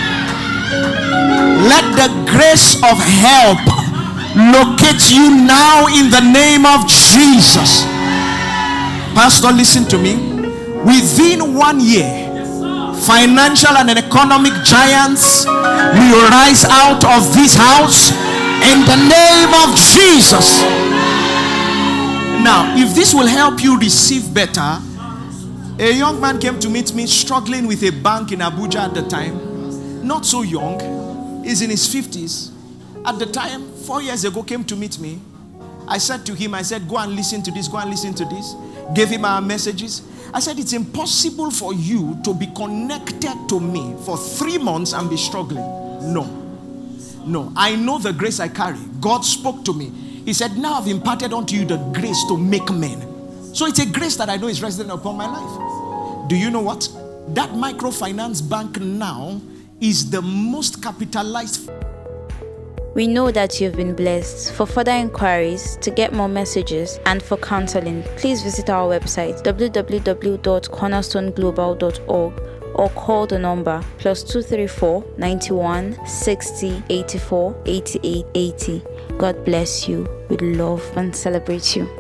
S2: Let the grace of help locate you now in the name of Jesus. Pastor, listen to me. Within one year, financial and economic giants will rise out of this house in the name of Jesus. Now, if this will help you receive better, a young man came to meet me struggling with a bank in Abuja at the time. Not so young. He's in his fifties. At the time, four years ago, came to meet me. I said to him, I said, go and listen to this, go and listen to this. Gave him our messages. I said, it's impossible for you to be connected to me for three months and be struggling. No. No. I know the grace I carry. God spoke to me. He said, now I've imparted unto you the grace to make men. So it's a grace that I know is resident upon my life. Do you know what? That microfinance bank now is the most capitalized.
S1: We know that you've been blessed. For further inquiries, to get more messages, and for counseling, please visit our website w w w dot cornerstone global dot org or call the number plus two three four, nine one, sixty, eighty-four, eighty-eight, eighty. God bless you. We love and celebrate you.